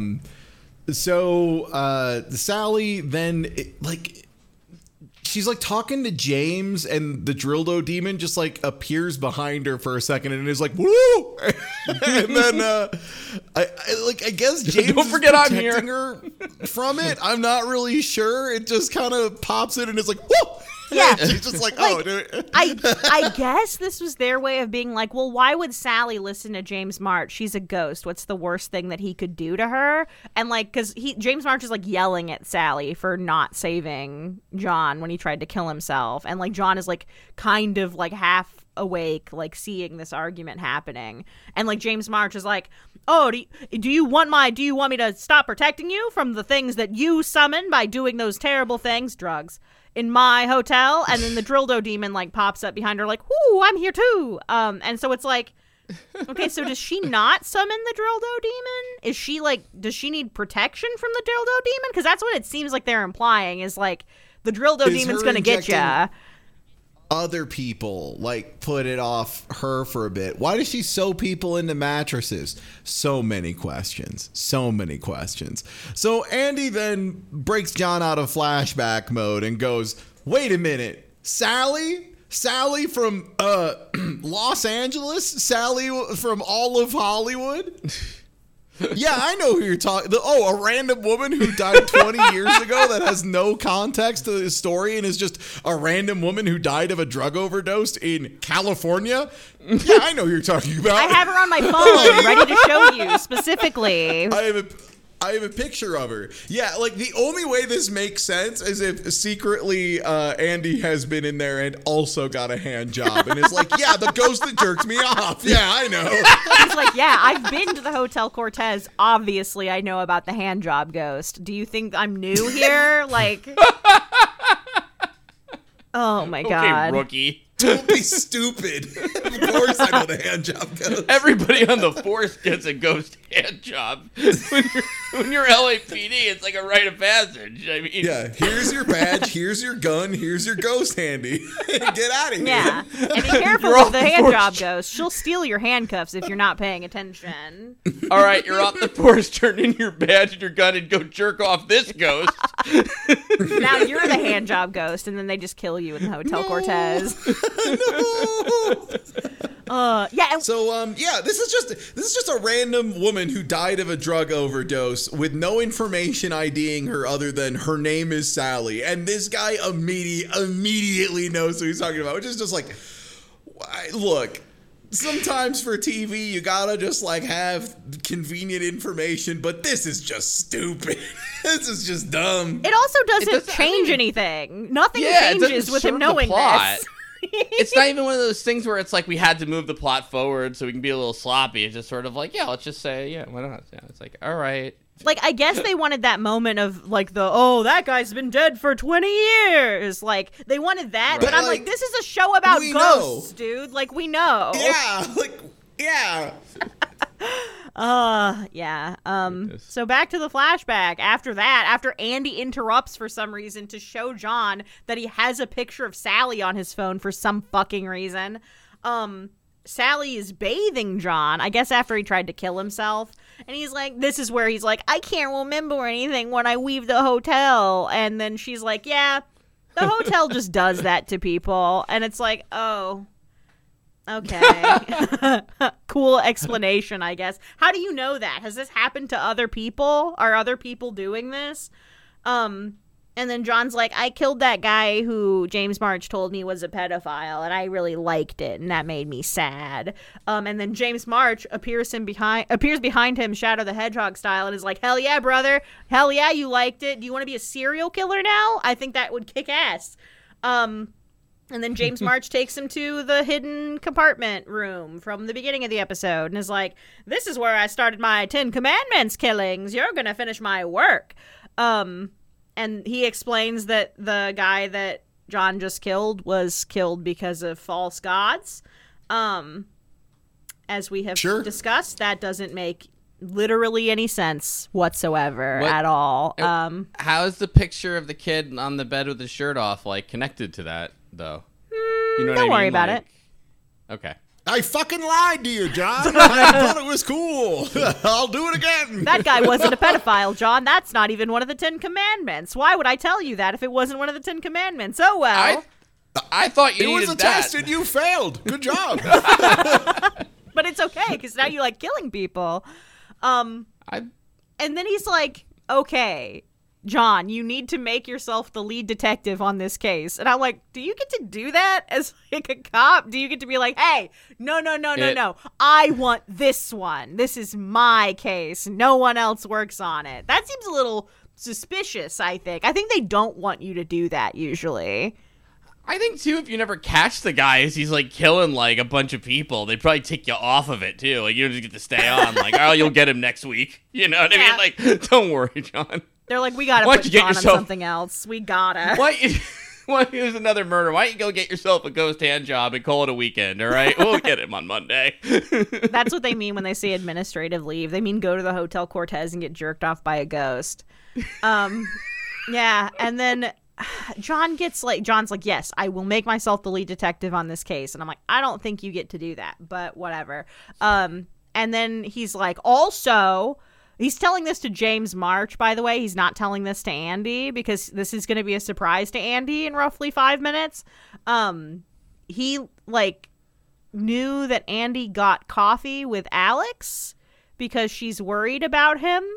Sally then she's like talking to James, and the Drildo demon just like appears behind her for a second and is like, woo! And then I guess James don't forget is I'm protecting here. her from it. I'm not really sure. It just kind of pops in and is like, woo! Yeah. She's just like, I guess this was their way of being like, well, why would Sally listen to James March? She's a ghost. What's the worst thing that he could do to her? And like, because James March is like yelling at Sally for not saving John when he tried to kill himself, and like John is like kind of like half awake, like seeing this argument happening, and like James March is like, oh, do you want me to stop protecting you from the things that you summon by doing those terrible things, drugs, in my hotel? And then the Drildo demon like pops up behind her like, ooh, I'm here too. And so it's like, okay, so does she not summon the Drildo demon? Is she like, does she need protection from the Drildo demon? Because that's what it seems like they're implying, is like the Drildo demon's gonna get ya. Other people like put it off her for a bit. Why does she sew people into mattresses? So many questions. So Andy then breaks John out of flashback mode and goes, wait a minute, Sally from Los Angeles? Sally from all of Hollywood? Yeah, I know who you're talking. A random woman who died 20 years ago that has no context to the story and is just a random woman who died of a drug overdose in California. Yeah, I know who you're talking about. I have her on my phone, ready to show you specifically. I have a picture of her. Yeah, like the only way this makes sense is if secretly Andy has been in there and also got a hand job and is like, yeah, the ghost that jerked me off. Yeah, I know. He's like, yeah, I've been to the Hotel Cortez. Obviously, I know about the hand job ghost. Do you think I'm new here? Like, oh my God. Okay, rookie. Don't be stupid. Of course I know the hand job ghost. Everybody on the force gets a ghost hand job. When you're LAPD, it's like a rite of passage. I mean, yeah, here's your badge, here's your gun, here's your ghost handy. Get out of here. Yeah, and be careful with the hand job ghost. She'll steal your handcuffs if you're not paying attention. All right, you're off the force. Turn in your badge and your gun and go jerk off this ghost. Now you're the hand job ghost, and then they just kill you in the Hotel Cortez. No. Yeah. So this is just a random woman who died of a drug overdose with no information IDing her other than her name is Sally, and this guy immediately knows who he's talking about, which is just like, look. Sometimes for TV, you gotta just like have convenient information, but this is just stupid. This is just dumb. It also doesn't change anything. Nothing changes with him knowing this. It's not even one of those things where it's like we had to move the plot forward so we can be a little sloppy. It's just sort of like, yeah, let's just say, yeah, why not? Yeah, it's like, all right. Like, I guess they wanted that moment of, like, that guy's been dead for 20 years. Like, they wanted that, right. But I'm like, this is a show about ghosts, dude. Like, we know. Yeah, yeah. Yeah. So back to the flashback. After that, after Andy interrupts for some reason to show John that he has a picture of Sally on his phone for some fucking reason, Sally is bathing John, I guess after he tried to kill himself. And he's like, this is where he's like, I can't remember anything when I leave the hotel. And then she's like, yeah, the hotel just does that to people. And it's like, oh, okay. Cool explanation, I guess. How do you know that? Has this happened to other people? Are other people doing this? And then John's like, I killed that guy who James March told me was a pedophile, and I really liked it, and that made me sad. And then James March appears behind him, Shadow the Hedgehog style, and is like, hell yeah, brother. Hell yeah, you liked it. Do you want to be a serial killer now? I think that would kick ass. And then James March takes him to the hidden compartment room from the beginning of the episode and is like, this is where I started my 10 Commandments killings. You're going to finish my work. And he explains that the guy that John just killed was killed because of false gods. As we have discussed, that doesn't make literally any sense whatsoever at all. How is the picture of the kid on the bed with his shirt off, like, connected to that, though? You know what I mean? Don't worry about it. Okay. I fucking lied to you, John. I thought it was cool. I'll do it again. That guy wasn't a pedophile, John. That's not even one of the 10 Commandments. Why would I tell you that if it wasn't one of the 10 Commandments? Oh, well. I thought you needed that. It was a test and you failed. Good job. But it's okay, because now you like killing people. And then he's like, okay, John, you need to make yourself the lead detective on this case. And I'm like, do you get to do that as like a cop? Do you get to be like, hey, no. I want this one. This is my case. No one else works on it. That seems a little suspicious, I think. I think they don't want you to do that usually. I think, too, if you never catch the guy as he's, like, killing, like, a bunch of people, they'd probably take you off of it, too. Like, you don't just get to stay on. Like, oh, you'll get him next week. You know what I mean? Like, don't worry, John. They're like, we gotta put John on something else. We gotta. Here's another murder. Why don't you go get yourself a ghost hand job and call it a weekend, all right? We'll get him on Monday. That's what they mean when they say administrative leave. They mean go to the Hotel Cortez and get jerked off by a ghost. Yeah, and then John's like, yes, I will make myself the lead detective on this case. And I'm like, I don't think you get to do that, but whatever. And then he's like, also, he's telling this to James March, by the way. He's not telling this to Andy because this is going to be a surprise to Andy in roughly 5 minutes. He, like, knew that Andy got coffee with Alex because she's worried about him.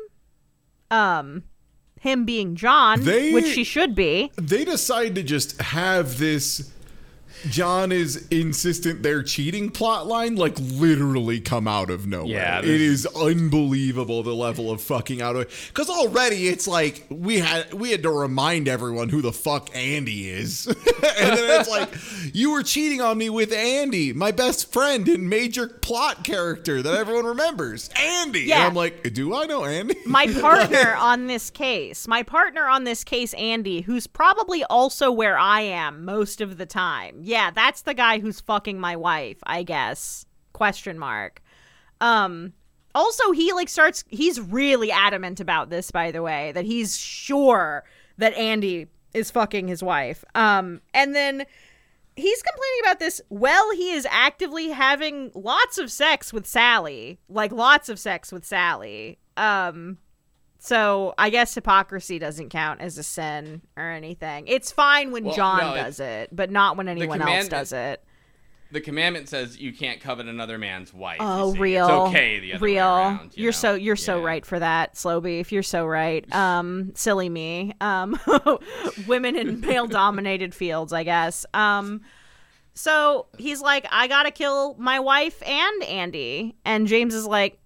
Him being John, which she should be. They decide to just have this John is insistent their cheating plotline like literally come out of nowhere. Yeah, it is unbelievable the level of fucking out of it. Because already it's like we had to remind everyone who the fuck Andy is, and then it's like you were cheating on me with Andy, my best friend and major plot character that everyone remembers, Andy. Yeah. And I'm like, do I know Andy? My partner on this case, Andy, who's probably also where I am most of the time. Yeah, that's the guy who's fucking my wife, I guess. Question mark. Also, he's really adamant about this, by the way, that he's sure that Andy is fucking his wife. And then he's complaining about this while he is actively having lots of sex with Sally. Like, lots of sex with Sally. So I guess hypocrisy doesn't count as a sin or anything. It's fine when John does it, but not when anyone else does it. The commandment says you can't covet another man's wife. Oh, real. It's okay the other way around. You're so right for that, Slow Beef. You're so right. Silly me. Women in male-dominated fields, I guess. So he's like, I gotta kill my wife and Andy. And James is like,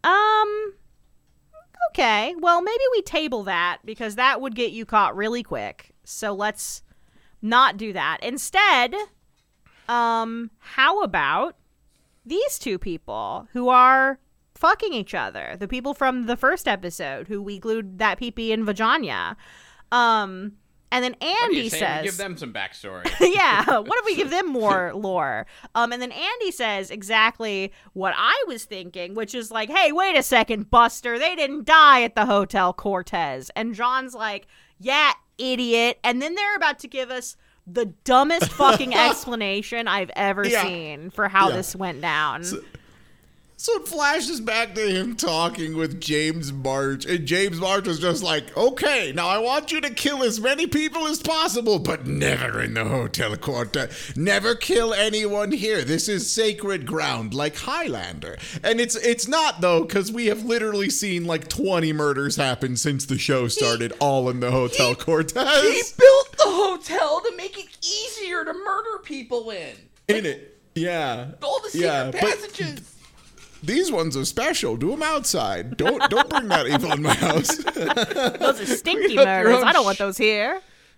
okay, well, maybe we table that because that would get you caught really quick. So let's not do that. Instead, how about these two people who are fucking each other? The people from the first episode who we glued that pee-pee in vagina. And then Andy says, give them some backstory. Yeah, what if we give them more lore? And then Andy says exactly what I was thinking, which is like, hey, wait a second, Buster, they didn't die at the Hotel Cortez. And John's like, yeah, idiot. And then they're about to give us the dumbest fucking explanation I've ever seen for how this went down. So it flashes back to him talking with James March, and James March was just like, okay, now I want you to kill as many people as possible, but never in the Hotel Cortez. Never kill anyone here. This is sacred ground, like Highlander. And it's not, though, because we have literally seen like 20 murders happen since the show started, all in the Hotel Cortez. He built the hotel to make it easier to murder people in. In it, yeah. All the secret passages. These ones are special. Do them outside. Don't bring that evil in my house. Those are stinky murders. I don't want those here.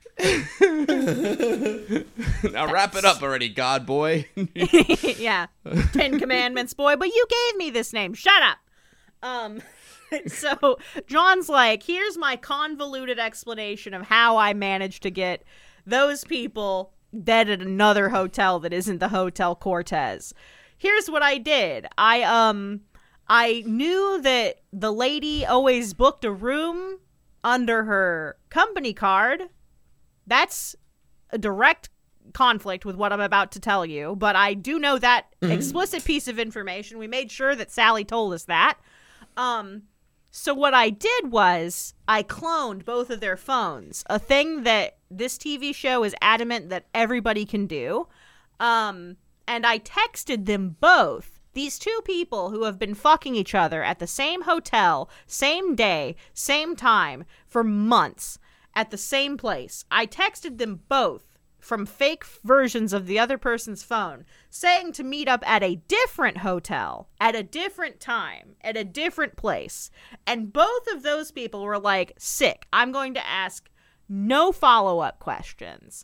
Now wrap it up already, God boy. Yeah. 10 Commandments, boy. But you gave me this name. Shut up. So John's like, here's my convoluted explanation of how I managed to get those people dead at another hotel that isn't the Hotel Cortez. Here's what I did. I knew that the lady always booked a room under her company card. That's a direct conflict with what I'm about to tell you, but I do know that explicit piece of information. We made sure that Sally told us that. So what I did was I cloned both of their phones, a thing that this TV show is adamant that everybody can do. And I texted them both, these two people who have been fucking each other at the same hotel, same day, same time, for months, at the same place. I texted them both from fake versions of the other person's phone, saying to meet up at a different hotel, at a different time, at a different place. And both of those people were like, sick, I'm going to ask no follow-up questions.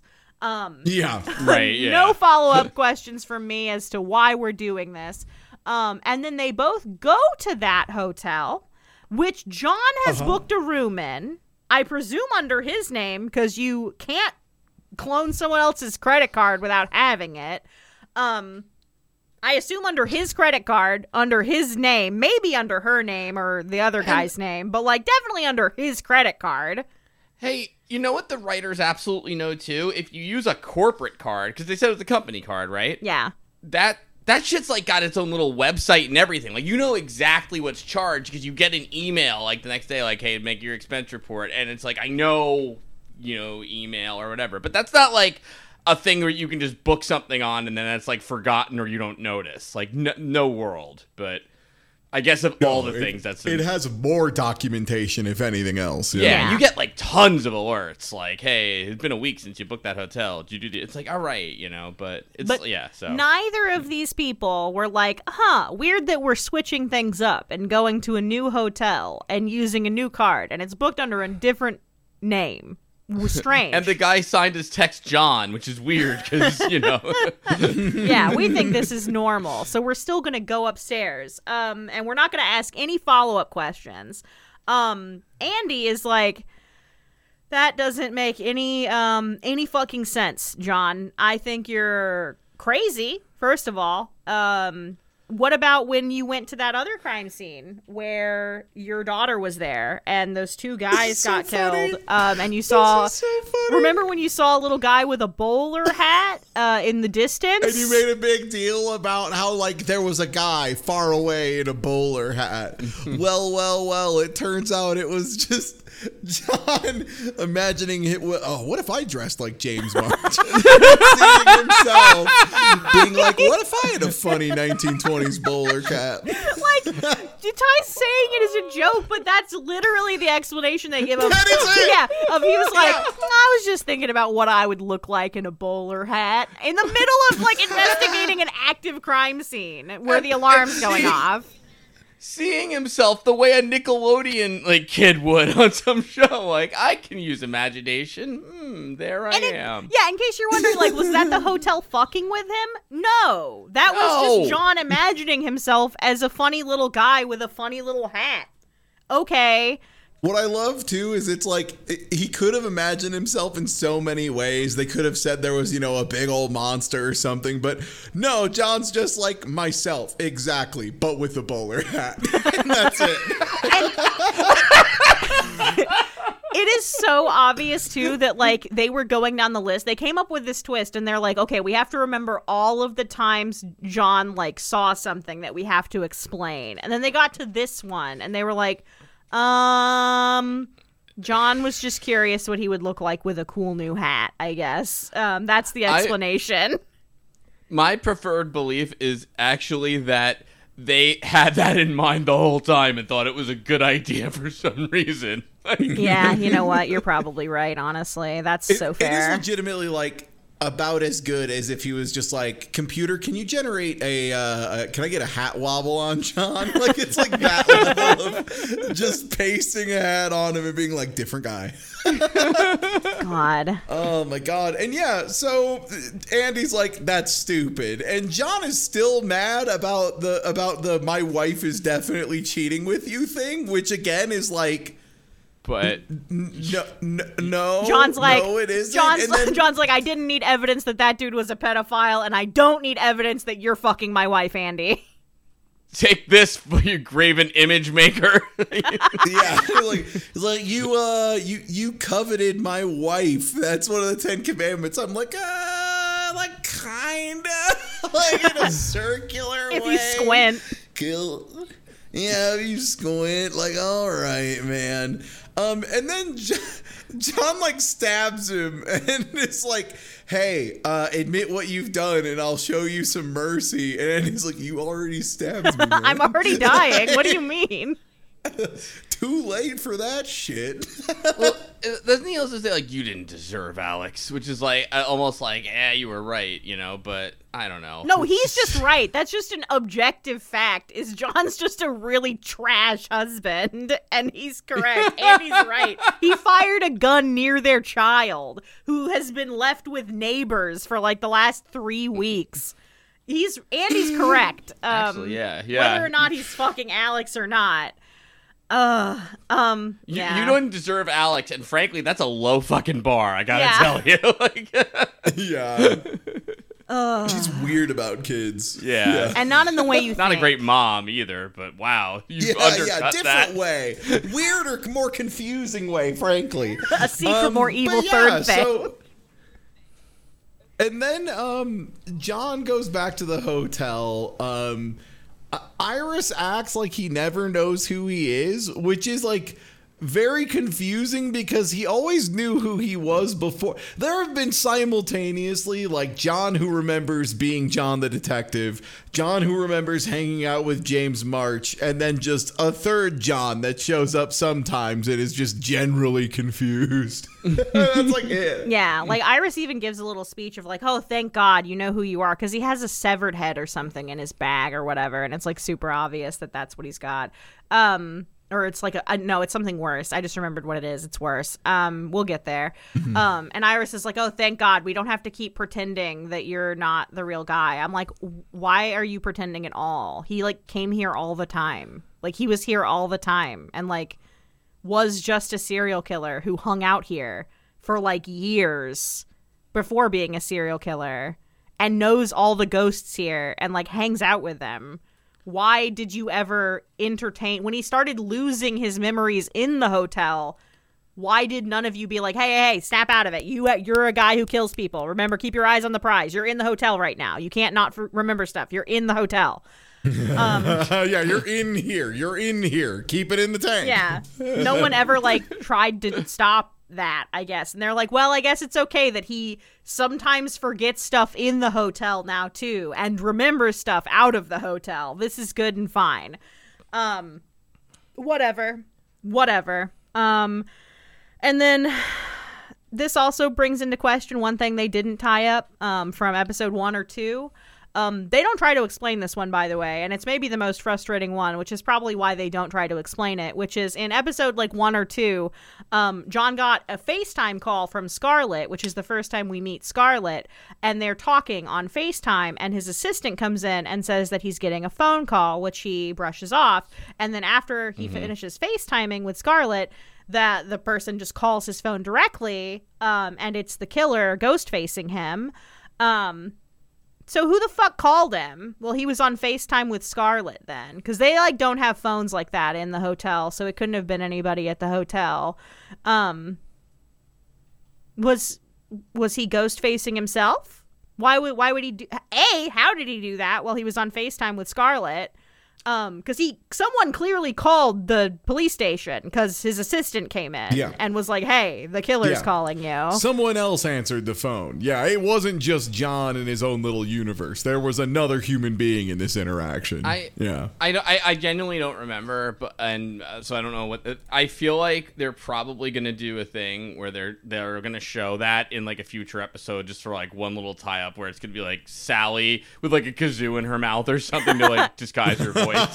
No follow-up questions from me as to why we're doing this. And then they both go to that hotel, which John has booked a room in, I presume under his name, because you can't clone someone else's credit card without having it. I assume under his credit card, under his name, maybe under her name or the other guy's name, but like definitely under his credit card. Hey, you know what the writers absolutely know too? If you use a corporate card, because they said it was a company card, right? Yeah. That shit's like got its own little website and everything. Like, you know exactly what's charged because you get an email like the next day, like, hey, make your expense report. And it's like, I know, email or whatever. But that's not like a thing where you can just book something on and then it's like forgotten or you don't notice. Like, no world. But I guess of all the things it has more documentation, if anything else. Yeah, you get like tons of alerts, like, "Hey, it's been a week since you booked that hotel. Did you do?" It's like, all right, but it's So neither of these people were like, weird that we're switching things up and going to a new hotel and using a new card, and it's booked under a different name. Strange. And the guy signed his text John, which is weird because, Yeah, we think this is normal. So we're still going to go upstairs. And we're not going to ask any follow-up questions. Andy is like, that doesn't make any fucking sense, John. I think you're crazy, first of all. What about when you went to that other crime scene where your daughter was there and those two guys got killed? And you saw, remember when you saw a little guy with a bowler hat in the distance? And you made a big deal about how, like, there was a guy far away in a bowler hat. Well, it turns out it was just John imagining what if I dressed like James March? Seeing himself being like, what if I had a funny 1920s bowler cap? Like, Ty's saying it as a joke, but that's literally the explanation they give him. That is it. Yeah, he was like, I was just thinking about what I would look like in a bowler hat in the middle of, like, investigating an active crime scene where the alarm's going off. Seeing himself the way a Nickelodeon kid would on some show, like, I can use imagination. There I am. Yeah, in case you're wondering, like, was that the hotel fucking with him? No, that was just John imagining himself as a funny little guy with a funny little hat. Okay. What I love, too, is it's like he could have imagined himself in so many ways. They could have said there was, a big old monster or something. But no, John's just like myself. Exactly. But with a bowler hat. And that's it. It is so obvious, too, that, like, they were going down the list. They came up with this twist, and they're like, okay, we have to remember all of the times John, like, saw something that we have to explain. And then they got to this one, and they were like, John was just curious what he would look like with a cool new hat, I guess. That's the explanation. My preferred belief is actually that they had that in mind the whole time and thought it was a good idea for some reason. Yeah, you know what? You're probably right, honestly. That's so fair. It is legitimately, like, about as good as if he was just like, computer, can you generate can I get a hat wobble on John? Like, it's like that level of just pasting a hat on him and being like, different guy. God. Oh my God. And yeah, so Andy's like, that's stupid. And John is still mad about the my wife is definitely cheating with you thing, which again is like, but no. John's like, no, it isn't. John's like, I didn't need evidence that dude was a pedophile, and I don't need evidence that you're fucking my wife, Andy. Take this for your graven image maker. Yeah, like you coveted my wife. That's one of the 10 Commandments. I'm like, kinda, like in a circular way. If you squint. Yeah, if you squint, like, all right, man. And then John like stabs him and it's like, hey, admit what you've done and I'll show you some mercy. And he's like, you already stabbed me, man. I'm already dying. What do you mean? Too late for that shit. Well, doesn't he also say, like, you didn't deserve Alex? Which is like, almost like, you were right, but I don't know. No, he's just right. That's just an objective fact, is John's just a really trash husband, and he's correct, and he's right. He fired a gun near their child, who has been left with neighbors for, like, the last 3 weeks. Andy's correct. Actually, yeah. Whether or not he's fucking Alex or not. Yeah. You don't deserve Alex, and frankly, that's a low fucking bar, I gotta tell you. Yeah. She's weird about kids. Yeah. And not in the way you think. Not a great mom either, but wow. You undercut different that. way. Weird or more confusing way, frankly. A secret, more evil third thing. So, and then John goes back to the hotel. Iris acts like he never knows who he is, which is like very confusing because he always knew who he was before. There have been simultaneously like John who remembers being John the detective, John who remembers hanging out with James March, and then just a third John that shows up sometimes and is just generally confused. That's like it. Yeah, like Iris even gives a little speech of like, oh, thank God you know who you are, because he has a severed head or something in his bag or whatever, and it's like super obvious that that's what he's got. Or it's like no, it's something worse. I just remembered what it is. It's worse. We'll get there. And Iris is like, oh, thank God we don't have to keep pretending that you're not the real guy. I'm like, why are you pretending at all? He like came here all the time. Like he was here all the time and like was just a serial killer who hung out here for like years before being a serial killer and knows all the ghosts here and like hangs out with them. Why did you ever entertain when he started losing his memories in the hotel? Why did none of you be like, hey, snap out of it? You're a guy who kills people. Remember, keep your eyes on the prize. You're in the hotel right now. You can't not remember stuff. You're in the hotel. Yeah, you're in here. You're in here. Keep it in the tank. Yeah. No one ever like tried to stop that, I guess. And they're like, well, I guess it's okay that he sometimes forgets stuff in the hotel now too and remembers stuff out of the hotel. This is good and fine. Whatever. And then this also brings into question one thing they didn't tie up from episode 1 or 2. They don't try to explain this one, by the way, and it's maybe the most frustrating one, which is probably why they don't try to explain it, which is in episode like 1 or 2, John got a FaceTime call from Scarlett, which is the first time we meet Scarlett, and they're talking on FaceTime, and his assistant comes in and says that he's getting a phone call, which he brushes off, and then after he finishes FaceTiming with Scarlett, that the person just calls his phone directly, and it's the killer ghost-facing him. So who the fuck called him? Well, he was on FaceTime with Scarlett then, because they like don't have phones like that in the hotel, so it couldn't have been anybody at the hotel. Was he ghost facing himself? Why would he do? How did he do that while he was on FaceTime with Scarlett? Because someone clearly called the police station because his assistant came in and was like, hey, the killer's calling you. Someone else answered the phone. Yeah, it wasn't just John in his own little universe. There was another human being in this interaction. I genuinely don't remember, so I don't know what. I feel like they're probably going to do a thing where they're going to show that in like a future episode just for like one little tie up where it's going to be like Sally with like a kazoo in her mouth or something to like disguise her voice. On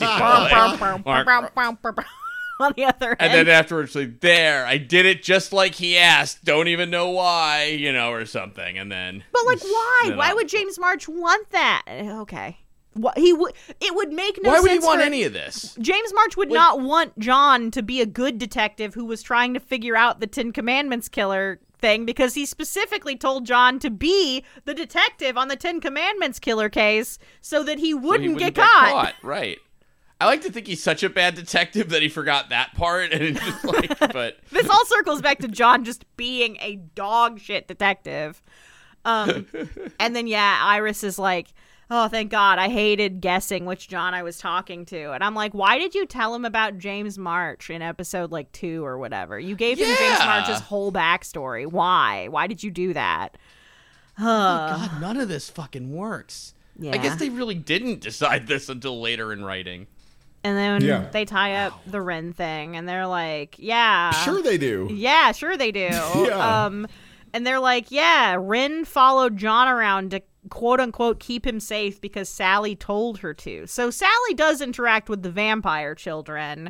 the other end. And then afterwards, like, there, I did it just like he asked. Don't even know why, or something. And then, but like, why? Why would James March want that? Okay, it would make no sense. Why would he want any of this? James March would not want John to be a good detective who was trying to figure out the Ten Commandments killer thing, because he specifically told John to be the detective on the Ten Commandments killer case so that he wouldn't get caught. Right. I like to think he's such a bad detective that he forgot that part, and it's just like, but this all circles back to John just being a dog shit detective. And then Iris is like, oh, thank God, I hated guessing which John I was talking to. And I'm like, why did you tell him about James March in episode like 2 or whatever? You gave him James March's whole backstory. Why? Why did you do that? Oh my God, none of this fucking works. Yeah. I guess they really didn't decide this until later in writing. And then they tie up the Ren thing, and they're like, yeah. Sure they do. Yeah, sure they do. And they're like, yeah, Ren followed John around to quote-unquote keep him safe because Sally told her to. So Sally does interact with the vampire children.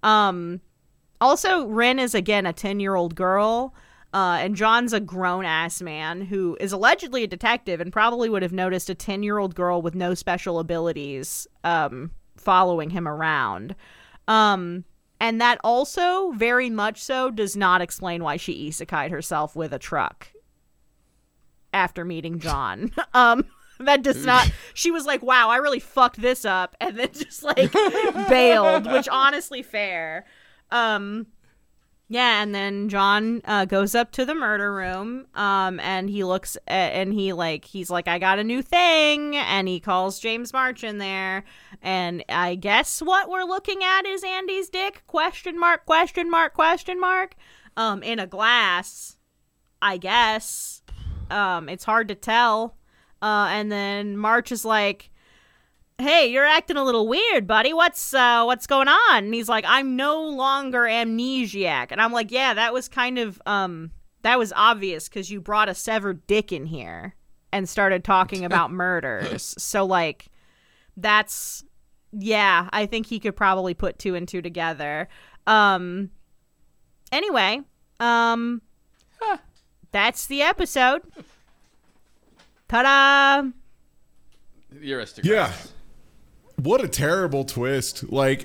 Also, Ren is, again, a 10-year-old girl. And John's a grown-ass man who is allegedly a detective and probably would have noticed a 10-year-old girl with no special abilities following him around. And that also, very much so, does not explain why she isekai'd herself with a truck after meeting John. That does not... She was like, wow, I really fucked this up, and then just, like, bailed, which honestly fair. Yeah, and then John goes up to the murder room, and he looks at, and he's like, I got a new thing, and he calls James March in there, and I guess what we're looking at is Andy's dick, question mark, in a glass, I guess. It's hard to tell, and then March is like, hey, you're acting a little weird, buddy. What's going on? And he's like, I'm no longer amnesiac. And I'm like, yeah, that was kind of, that was obvious because you brought a severed dick in here and started talking about murders. So, like, that's, yeah, I think he could probably put 2 and 2 together. Anyway, that's the episode. Ta-da! The aristocrats. Yeah. What a terrible twist. Like,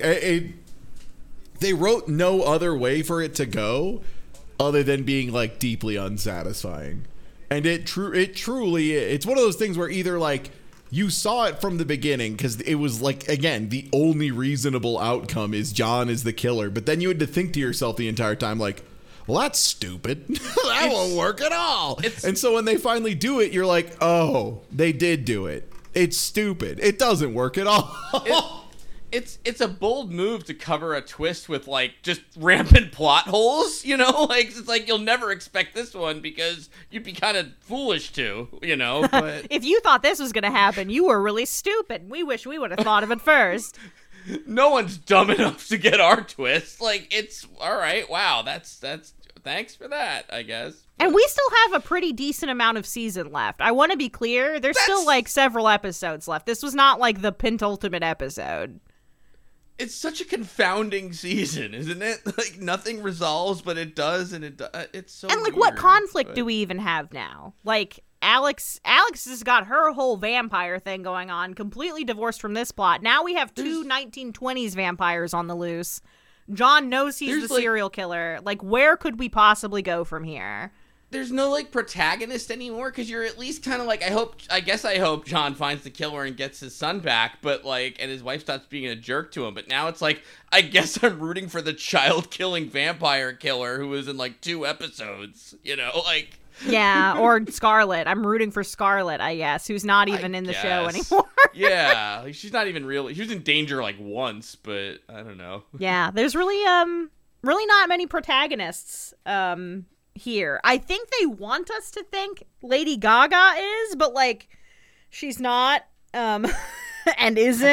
they wrote no other way for it to go other than being, like, deeply unsatisfying. And it truly, it's one of those things where either, like, you saw it from the beginning because it was, like, again, the only reasonable outcome is John is the killer. But then you had to think to yourself the entire time, like, well, that's stupid. That won't work at all. And so when they finally do it, you're like, oh, they did do it. It's stupid. It doesn't work at all. It's a bold move to cover a twist with, like, just rampant plot holes, you know? Like, it's like you'll never expect this one because you'd be kind of foolish to, you know? But if you thought this was going to happen, you were really stupid. We wish we would have thought of it first. No one's dumb enough to get our twist. Like, it's all right. Wow, that's thanks for that, I guess. And we still have a pretty decent amount of season left. I want to be clear. There's still, like, several episodes left. This was not, like, the penultimate episode. It's such a confounding season, isn't it? Like, nothing resolves, but it does, and it's so And, like, weird, what conflict do we even have now? Like, Alex has got her whole vampire thing going on, completely divorced from this plot. Now we have two 1920s vampires on the loose. John knows he's the serial killer. Like, where could we possibly go from here? There's no, like, protagonist anymore, because you're at least kind of like, I guess I hope John finds the killer and gets his son back, but, like, and his wife stops being a jerk to him, but now it's like, I guess I'm rooting for the child-killing vampire killer who was in, like, 2 episodes, you know, like... Yeah, or Scarlet. I'm rooting for Scarlet, I guess, who's not even in the show anymore. Yeah, like, she's not even really... She was in danger, like, once, but I don't know. Yeah, there's really not many protagonists, here. I think they want us to think Lady Gaga is, but, like, she's not, and isn't.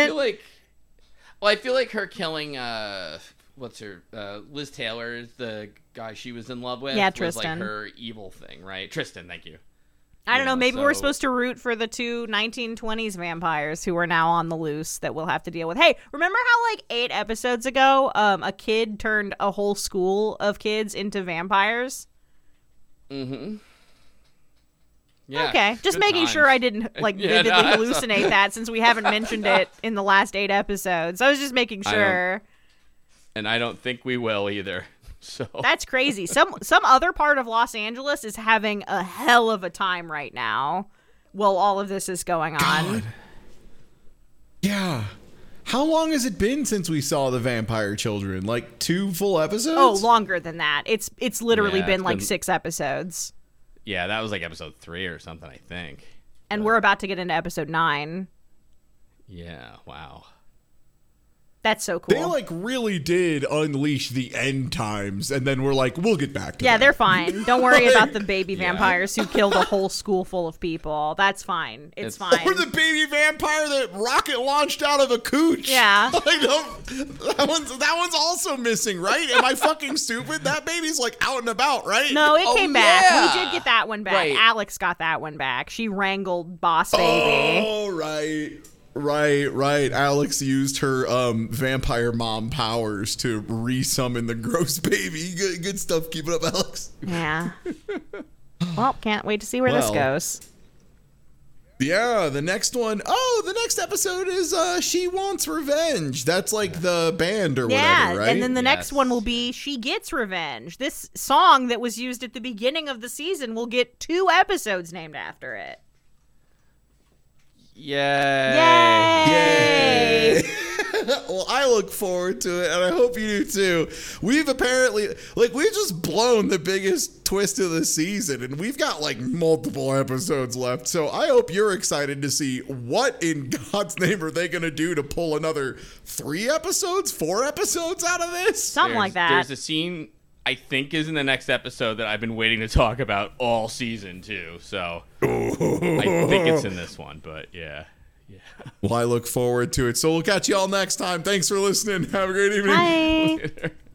I feel like her killing, Liz Taylor is the guy she was in love with. Yeah, Tristan. Tristan. Was, like, her evil thing, right? Tristan, thank you. I don't know, maybe we're supposed to root for the 2 1920s vampires who are now on the loose that we'll have to deal with. Hey, remember how, like, 8 episodes ago, a kid turned a whole school of kids into vampires? Mm-hmm. Yeah. Okay, just making sure I didn't, like, vividly hallucinate that since we haven't mentioned it in the last 8 episodes. I was just making sure. And I don't think we will either. So that's crazy. Some other part of Los Angeles is having a hell of a time right now while all of this is going on. God. Yeah. How long has it been since we saw the vampire children? Like 2 full episodes? Oh, longer than that. It's literally been like 6 episodes. Yeah, that was like episode 3 or something, I think. And we're about to get into episode 9. Yeah, wow. That's so cool. They, like, really did unleash the end times, and then we're like, we'll get back to that. Yeah, they're fine. Don't worry about the baby vampires who killed a whole school full of people. That's fine. It's fine. Or the baby vampire that rocket launched out of a cooch. Yeah. Like, that one's also missing, right? Am I fucking stupid? That baby's, like, out and about, right? No, it came back. Yeah. We did get that one back. Right. Alex got that one back. She wrangled Boss Baby. Oh, right. Right. Alex used her vampire mom powers to resummon the gross baby. Good stuff. Keep it up, Alex. Yeah. Well, can't wait to see where this goes. Yeah, the next one. Oh, the next episode is She Wants Revenge. That's like the band or whatever, right? And then the next one will be She Gets Revenge. This song that was used at the beginning of the season will get 2 episodes named after it. Yay! Yay! Well, I look forward to it, and I hope you do too. We've apparently, we've just blown the biggest twist of the season, and we've got multiple episodes left. So I hope you're excited to see what in God's name are they going to do to pull another 4 episodes out of this? Something like that. There's a scene I think is in the next episode that I've been waiting to talk about all season too. So I think it's in this one, but yeah. Well, I look forward to it. So we'll catch you all next time. Thanks for listening. Have a great evening. Bye.